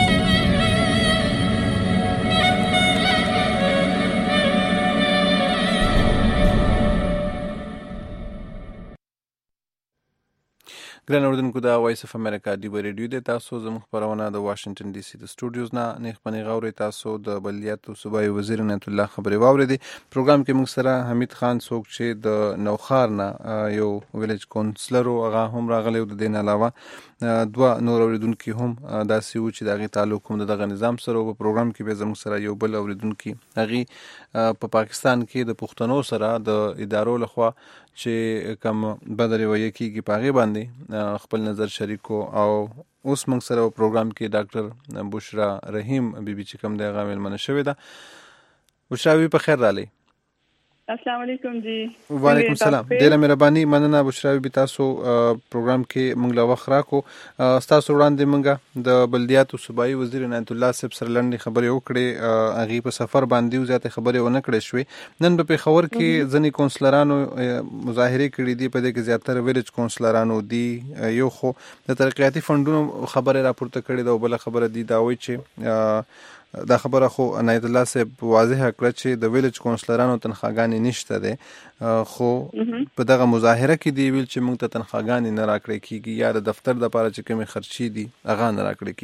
ګران اوردونکو دا وایس اف امریکا دی ریډیو د تاسو زموږ خبرونه د واشنگټن ډي سي د سټوډیوز نه نه خپنی غوړې تاسو د بلدیاتو صوبایي وزیر نعمت الله خبرې واورېدي. پروګرام کې موږ سره حمید خان څوک چې د نوخار نه یو ویلیج کونسلر او هغه هم راغلی او د دې علاوه دوه نور اوریدونکو هم داسې و چې دغه تعلق هم دغه نظام سره او په پروګرام کې به زموږ سره یو بل اوریدونکو هغه په پاکستان کې د پښتنو سره د ادارو لخوا چې کوم بدري وایي کېږي په هغه باندې خپل نظر شریکو او اوس موږ سره په پروګرام کې ډاکټر بشرا رحیم بیبي چې کوم دی هغه ملمنه شوې ده. بشرا بیبي په خیر رالی. السلام علیکم جی. وعلیکم السلام. ډیره مهرباني مننه بشرا بیبي تاسو پروګرام کې موږ له وخت راکو. تاسو وړاندې موږ د بلدیاتو صوبایي وزیر نعمت الله صاحب سره لنډې خبرې وکړې هغه په سفر باندې زیاته خبرې ونه کړې شوې. نن په پیښور کې ځنې کونسلرانو مظاهره کړې دي په دې کې زیاتره ویلیج کونسلرانو دي. یو خو د ترقیاتي فندونو خبره راپورته کړې ده او بل خبره دي دا وایي چې دا خبره خو عنایت الله صاحب واضح کړه چې د ویلیج کونسلرانو تنخواګانې نشته ده خو په دغه مظاهره کې دی ویل چې موږ ته تنخواګانې نه راکړې کیږي یا د دفتر د لپاره چې کومې خرچې دي هغه نه راکړې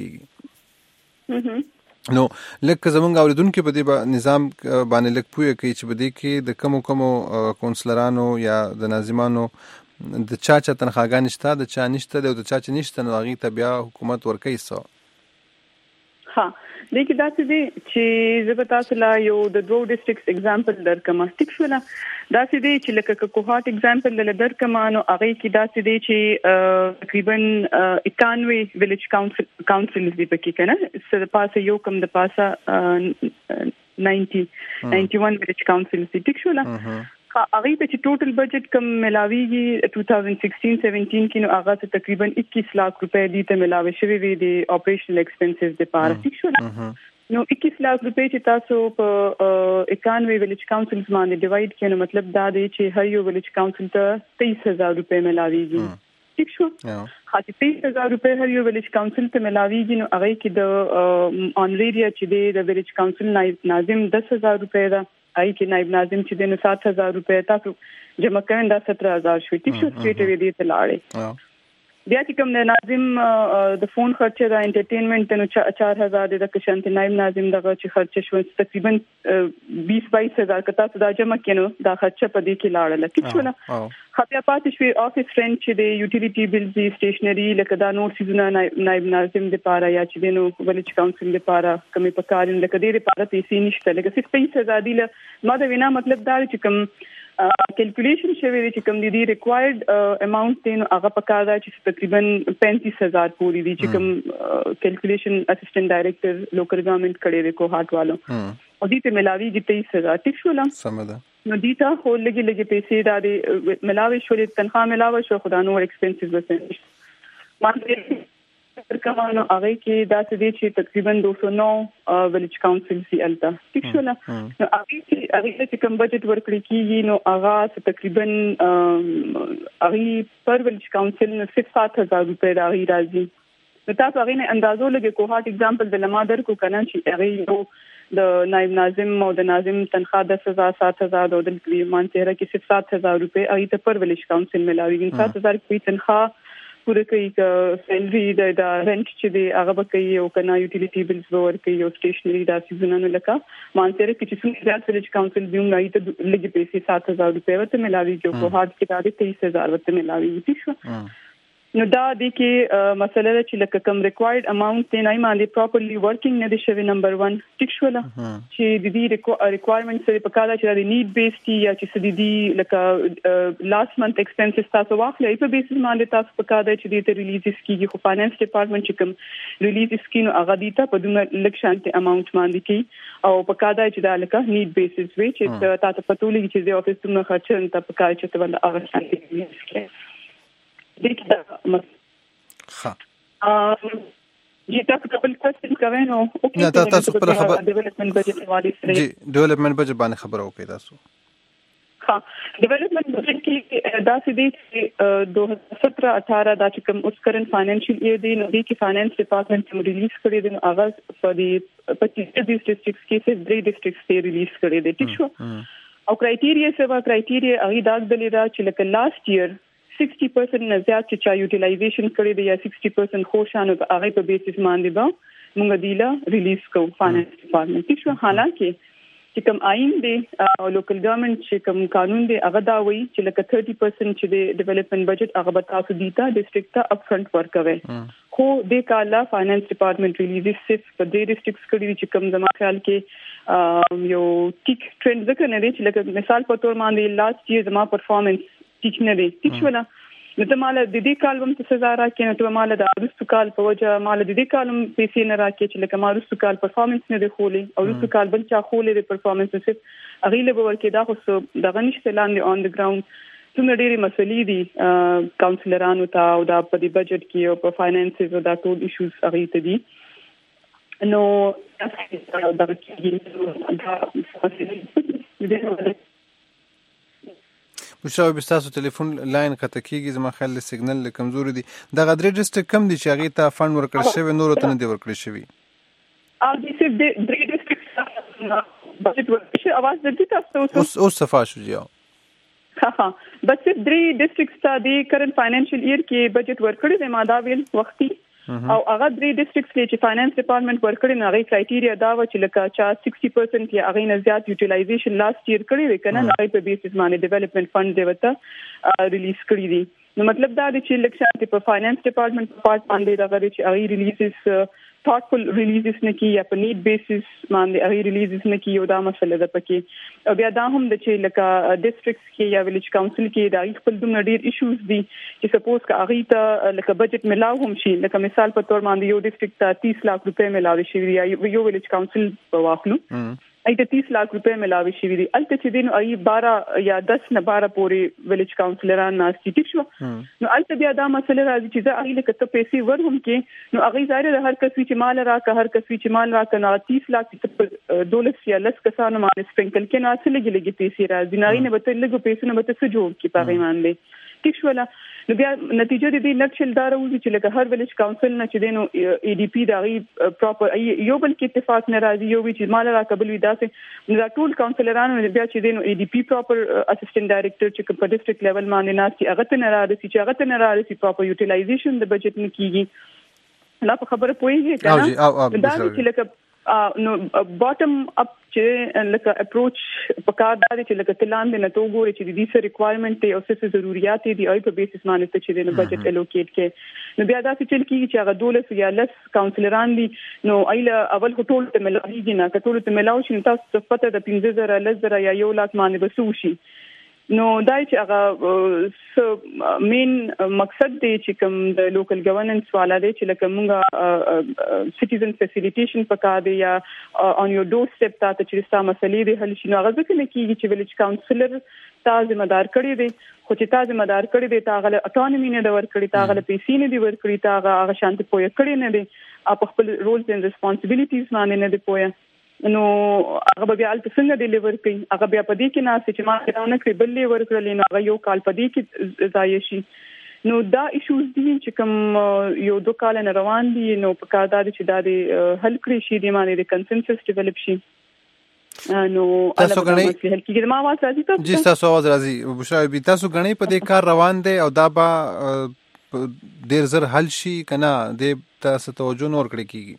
کیږي. نو لکه زمونږ اوریدونکو په دې نظام باندې لک پوهه کوي چې په دې کې د کومو کومو کونسلرانو یا د ناظمانو د چا چا تنخواګانې شته د چا نشته او د چا چې نشته نو هغه ته بیا حکومت ورکوي څه. ها دغه داسې دي چې زه به تاسو لا یو د دوه ډیسټریکټس اگزامپل درکم. ټیک شو نه داسې دي چې لکه کوهات اگزامپل د درکم نو هغه کې داسې دي چې تقریبا اکانوي ویلیج کاونسل کاونسلز دي پکې کنه سره پاسه یو کم د پاسه نائنټي نائنټي ون ویلیج کاونسل سي ټیک شو لا هغه ته چې ټوټل بجټ کم ملاویږي two thousand sixteen seventeen کې نو هغه ته تقریبا اکیس لک روپے دي ته ملاوي شوی وي د اپریشنل ایکسپنسز د پاره ټیک شو نو اکیس لک روپے چې تاسو په اکانوي ویلیج کاونسلز باندې ډیوایډ کړئ نو مطلب دا دی چې هر یو ویلیج کاونسل ته تیئیس هزار روپے ملاویږي ټیک شو خاطر تیئیس هزار روپے هر یو ویلیج کاونسل ته ملاویږي نو هغه کې د اونریریا چې دی د ویلیج کاونسل ناظم دس هزار روپے دا آئی کې نائب ناظم چې دنه سات هزار روپے تاسو جمع کړئ دا ستر هزار شوي ټیک شو سټریټ وی دی ته لاړې بیا چې کوم ناظم د فون خرچه دا انټرټینمنټ نو چار هزار د کشنت نائب ناظم دغه چې خرچه شو تقریبا بیس بائیس هزار کتا دا جمع کینو دا خرچه په دې کې لاړل ټیک شو نه خپل پاتې شوی افیس رنت چې د یوټیلیټي بیلز دی سټیشنری لکه دا نور سيزونه نائب ناظم د پاره یا چې دنو ویلیج کاونسل د پاره کمی په کارن لکه دې لپاره پیسې نشته لکه صرف پیسې زادي له ما دا وینا مطلب دا چې کوم کیلکولیشن شوی دی چې کوم دي ریکوایرډ اماونت دی نو هغه په کار دی چې تقریبا پینتیس هزار پوری دي چې کوم کیلکولیشن اسسټنټ ډایریکټر لوکل ګورنمنت کړي دی کو هاټ والو او دې ته ملاویږي تیئیس هزار ټیک شو لم سمده نو دیتا خو لګي لګي پیسې دا دي ملاوي شولې تنخواه ملاوي شو خدای نور ایکسپنسز وسه ما کمانو هغه کې دا څه دي چې تقریبا دو سو نو ویلیج کاونسل سی التا ټیک شو نو هغه چې هغه چې کوم بجټ ورکړي کیږي نو هغه تقریبا هغه پر ویلیج کاونسل نو صرف سات هزار روپے راغی راځي نو تاسو هغه نه اندازو لګي کو هاټ اگزامپل د لمادر کو کنه چې هغه یو د نائب ناظم او د ناظم تنخواه دس هزار سات هزار او د کلیمان تیرا کې صرف سات هزار روپے هغه ته پر ویلیج کاونسل ملاوي سات هزار کوي تنخواه پوره کوي ک سیلری د رنت چې دی هغه به کوي او کنه یوټیلیټي بیلز به ورکوي او سټیشنری دا سيزونه نه لکه مانسره کې چې څنګه د ویلیج کاونسل دیوم نه ته لګي پیسې سات هزار روپے ورته ملاوي جو کو هاټ کې دا تیئیس هزار ورته ملاوي دي شو نو دا د کې مسله چې لکه کم ریکوایرډ اماونت دی نه باندې پراپرلی ورکینګ نه دي شوی نمبر ون ټیک شو لا چې د دې ریکوایرمنټ سره په کار چې د نیډ بیس تی یا چې د دې لکه لاست منث ایکسپنسز تاسو واخلئ په بیسس باندې تاسو په کار چې د ته ریلیزز کیږي خو فاینانس ډپارټمنټ چې کوم ریلیزز کینو هغه دي ته په دغه لکشانته اماونت باندې کی او په کار چې دا لکه نیډ بیسس وی چې تاسو په ټولګي کې چې د افیس څخه خرچه ته په کار چې ته ول هغه څه دیکھا ها ام جی تاسو خپل کوېسچن کوئ نو اوکې نه تاسو خپل خبر ډیولپمنٹ بجټ حواله سره جی ډیولپمنٹ بجټ باندې خبر اوکې تاسو ها ډیولپمنٹ بجټ کې دا سې دي دو ہزار سترہ اٹھارہ دا چې کوم اوس کرنٹ فاینانشل ایئر دی نو دی کې فاینانس ډپارټمنټ هم ریلیز کړی دی هغه په دې پچیس ډسټرکټس کې څه درې ډسټرکټس ته ریلیز کړی دی ټیک شو او کرایټیریا سره کرایټیریا هغه دا دلی دا چې لکه لاست ایئر sixty percent نه زیات چې چا یوټیلایزیشن کړی دی یا sixty percent خوشانو هغه په بیسس باندې به موږ دیلا ریلیز کوو فاینانس ډپارټمنټ شو حالانکه چې کوم آئین دی او لوکل ګورنمنت چې کوم قانون دی هغه دا وایي چې لکه thirty percent چې د ډیولپمنٹ بجټ هغه به تاسو دیتا ډسټرکټ ته اپ فرنٹ ورکوي خو د کاله فاینانس ډپارټمنٹ ریلیز صرف په دې ډسټرکټس کړي چې کوم زما خیال کې یو ټیک ټرند ځکه نه دی چې لکه مثال په تور باندې لاست ایئر زما پرفارمنس ټیک نه دی ټیک شو نه نو ته مال د دې کال هم څه سزا راکې نو ته مال د اروستو کال په وجه مال د دې کال هم پیسې نه راکې چې لکه ما اروستو کال پرفارمنس نه دی خولې او اروستو کال بل چا خولې د پرفارمنس صرف هغه له ورکې دا خو دغه نشته لاندې اون د ګراوند څومره ډېرې مسلې دي کاونسلرانو ته او دا په دې بجټ کې او په فاینانسز او دا ټول ایشوز هغه ته دي نو دا دا مشاوي بستاسو ټلیفون لاین خطا کیږي زما خیال له سیګنل له کمزوري دي د غدري ډسټریکټ کم دي چې هغه ته فند ورکړل شوی نور ته نه دی ورکړل شوی او د سیف د درې ډسټریکټ بجټ ورکړي اواز د دې تاسو اوس اوس صفه شو جیو ها ها بس صرف درې ډسټریکټ ته د کرنٹ فاینانشل ایئر کې بجټ ورکړي د ماده ویل وختي او هغه درې ډسټریکټس کې چې فاینانس ډپارټمنټ ورکړي نه غي کرایټیریا دا و چې لکه چا sixty percent یا هغه نه زیات یوټیلایزیشن لاست ایئر کړی وي کنه نه په بیسس باندې ډیولپمنٹ فند دی وته ریلیز کړی دي نو مطلب دا دی چې لکه په فاینانس ډپارټمنٹ په پارت باندې دا غوړي چې هغه ریلیزز thoughtful releases نه کی یا په نیډ بیسس باندې هغه ریلیزز نه کی یو دا مسله ده پکې او بیا دا هم د چې لکه ډسټریکټس کې یا ویلیج کاونسل کې دا خپل دومره ډیر ایشوز دي چې سپوز کا هغه ته لکه بجټ ملاو هم شي لکه مثال په تور باندې یو ډسټریکټ ته تیس لک روپے ملاوي شي یا یو ویلیج کاونسل په واخلو ایته तीस लाख रुपए ملاوي شي دي الته چې دین ای بارہ یا دس نه بارہ پورې ویلیج کاونسلران ناشتي ټیک شو نو الته بیا دا مسله راځي چې دا اغه لکه ته پیسې ورهم کې نو اغه ظاهر د هر کس چې مال راکه هر کس چې مال راکه نو तीस लाख په دولت یا لس کسانو باندې سپینکل کې نو اصل لګي لګي پیسې راځي نه نه به لګو پیسې نه به څه جوړ کی پاغي باندې ټیک شو نو بیا نتیجه دې نقشل دار وځي چې لکه هر ویلیج کاونسل نه چې دینو ای ډی پی دا غي پراپر یو بل کې اتفاق نه راځي یو چې مال را قبل وي داسې نو ټول کاونسلرانو بیا چې دینو ای ډی پی پراپر اسسټنټ ډایریکټر چې په ډیسټریکټ لیول باندې ناسي هغه ته نه راځي چې هغه ته نه راځي پراپر یوټیلایزیشن د بجټ نه کیږي لا په خبره پوهیږي کنه دا چې لکه نو باټم اپ چې لکه اپروچ پکار دی چې لکه تلان د نتو ګوري چې د دې سره ریکوایرمنت ته او څه ضرورت دي او په بیسس باندې چې د بجټ الوکیټ کې نو بیا دا چې کیږي چې هغه دولت یا لس کاونسلران دي نو ایله اول هټول ته ملایږي نه کټول ته ملاوي چې تاسو پته د پنځه زره لس زره یا یو لاک باندې بسوشي نو دای چې هغه مین مقصد دی چې کوم د لوکل ګورننس والا دی چې لکه موږ سټیزن فیسیلیټیشن پکا دی یا اون یور ډور سټپ تا چې ستا مسلې دی حل شي نو هغه ځکه نه کیږي چې ویلیج کاونسلر تا ذمہ دار کړی دی خو چې تا ذمہ دار کړی دی تا غل اټونومي نه ور کړی تا غل پیسې نه دی ور کړی تا هغه شانتي پوهه کړی نه دی په خپل رولز اند ریسپانسیبিলিټیز باندې نه دی پوهه نو هغه بیا الته څنګه ډیلیور کوي هغه بیا پدې کې نه چې ما کړهونه کړی بل لیور کړل نو هغه یو کال پدې کې ځای شي نو دا ایشوز دي چې کوم یو دوه کال نه روان دي نو په کار دا چې دا حل کړی شي د معنی د کنسنسس ډیولپ شي نو تاسو غني کیږي ما आवाज راځي ته جی تاسو आवाज راځي بشرا بي تاسو غني په دې کار روان دي او دا با ډیر زر حل شي کنه د تاسو توجه نور کړی کیږي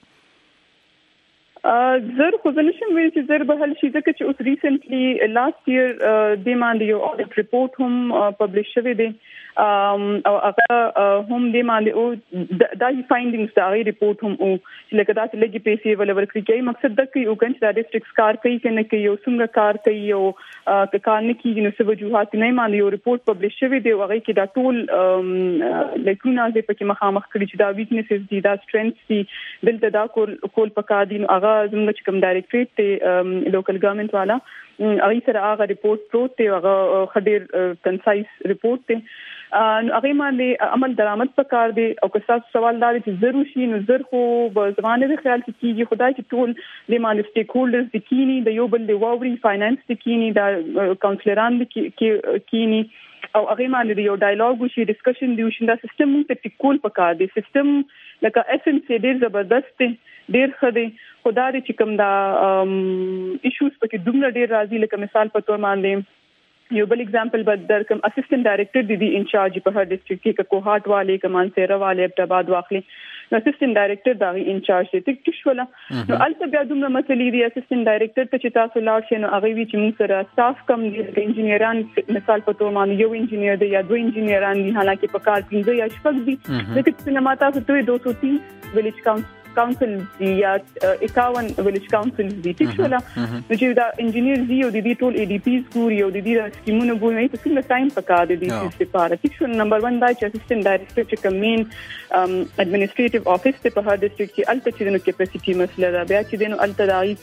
زر خو نشم ویل چې زر به حل شي ځکه چې اوس ریسنټلی لاست ایئر د باندې یو اډیټ ریپورت هم پبلش شوی دی او هغه هم د باندې او دا فایندینګز دا غي ریپورت هم او لکه دا چې لګي پیسې ولور کړی کوي مقصد دا کوي او کنه دا ډیسټریکټ کار کوي کنه کوي یو څنګه کار کوي او ک کار نه کیږي نو څه وجوهات نه باندې یو ریپورت پبلش شوی دی هغه کې دا ټول لیکونه چې پکې مخامخ کړي چې دا ویکنسز دي دا سترنث دي دلته دا کول کول پکا دي نو هغه زموږ چې کوم ډایریکټریټ ته لوکل ګورنمنت والا هغه سره هغه ریپورت پروت دی هغه خډیر کنسایز ریپورت دی نو هغه باندې عمل درآمد پکار دی او که تاسو سوال لرئ چې ضروري شي نو زر خو په ځوانه د خیال کې کیږي خدای چې ټول د باندې سټیک هولډرز د کینی د یو بل د واوري فاینانس د کینی د کاونسلران د کینی او هغه باندې یو ډایالوګ وشي ډسکشن دی وشي دا سیستم ته ټیکول پکار دی سیستم لکه اس ام سی ډیر زبردست دی ډیر خدي خدای چې کوم دا ایشوز پکې دومره ډیر راځي لکه مثال په تور باندې یو بل एग्जांपल بد در کوم اسسټنټ ډایریکټر دی دی انچارج په هر ډیسټریکټ کې کوهات والے کمان سیرا والے ابتباد واخلي نو اسسټنټ ډایریکټر دا انچارج دی ټیک شولا نو البته بیا دومره مسلې دی اسسټنټ ډایریکټر ته چې تاسو لاړ شئ نو هغه وی چې موږ سره سټاف کم دي انجینران مثال په تور باندې یو انجینیر دی یا دوه انجینران دي حالانکه په کار پنځه یا شپږ دي لکه څنګه ماته ته دو سو تین ویلیج کاونسل کاونسل دی یا اکاون ویلیج کاونسل دی ټیک شولا نو چې دا انجینیر دی او د دې ټول ای ډی پیز ګوري او د دې سکیمونه ګوري په څنګه ټایم پکا دی د دې لپاره ټیک شو نمبر ون دا چې اسسټنټ ډایریکټر چې کومین اډمنسټریټیو افیس ته په هر ډیسټریکټ کې الته چې نو کیپاسټي مسله دا بیا چې نو الته دا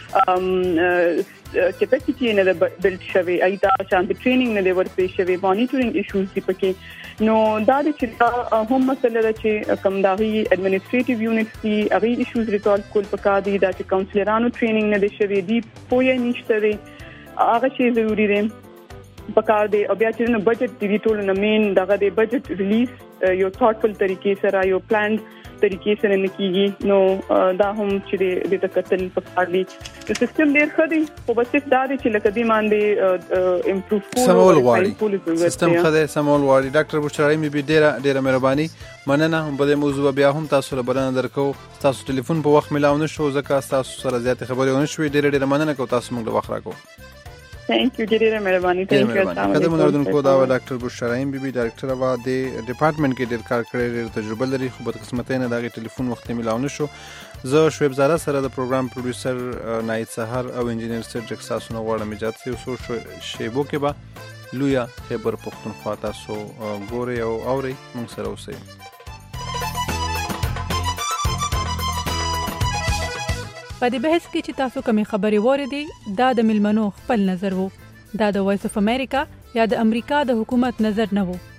ایسه کیپاسټي نه بلډ شوی ایدا شانت ټریننګ نه دی ورته شوی مانیټورینګ ایشوز دی پکې نو دا چې هم مسله ده چې کوم دا هی اډمنسټریټیو یونټ دی هغه ایشوز ریزالو کول پکار دي دا چې کاونسلرانو ټریننګ نه دی شوی دی پوهه نشته دی هغه شی ضروری دی پکار دی او بیا چې نو بجټ دی ټول نه مین دغه دی بجټ ریلیز یو thoughtful طریقې سره یو پلان طریقې سره نکېږي نو دا هم چې د تکتل پکار دي سیستم ډیر ښه دی خو بس دا دی چې لکه دې باندې امپروف سمول غواړي سیستم ښه دی سمول غواړي ډاکټر بشرا می بي ډیره ډیره مهرباني مننه په دې موضوع بیا هم تاسو له بلنه درکو تاسو ټلیفون په وخت ملاو نه شو ځکه تاسو سره زیات خبرې ونه شوې ډیره ډیره مننه کوم تاسو موږ له وخت راکو Thank you ډیره مهرباني thank you السلام علیکم مردونکو دا ډاکټر بشرا بي بي ډایرکټر وا د ډپارټمنټ کې ډیر کار کړی ډیر تجربه لري خو په قسمت نه دغه ټلیفون وخت ملاو نه شو زه شعیب زاده سره د پروګرام پروډوسر نایت سحر او انجینیر سرجک ساسونه غواړم اجازه یو څو شیبو کې به لویا خبر پښتونخوا تاسو ګوري او اوري موږ سره اوسئ په دې بحث کې چې تاسو کومې خبرې واورېدې دا د ملمنو خپل نظر وو. دا د وایس اف امریکا یا د امریکا د حکومت نظر نه وو.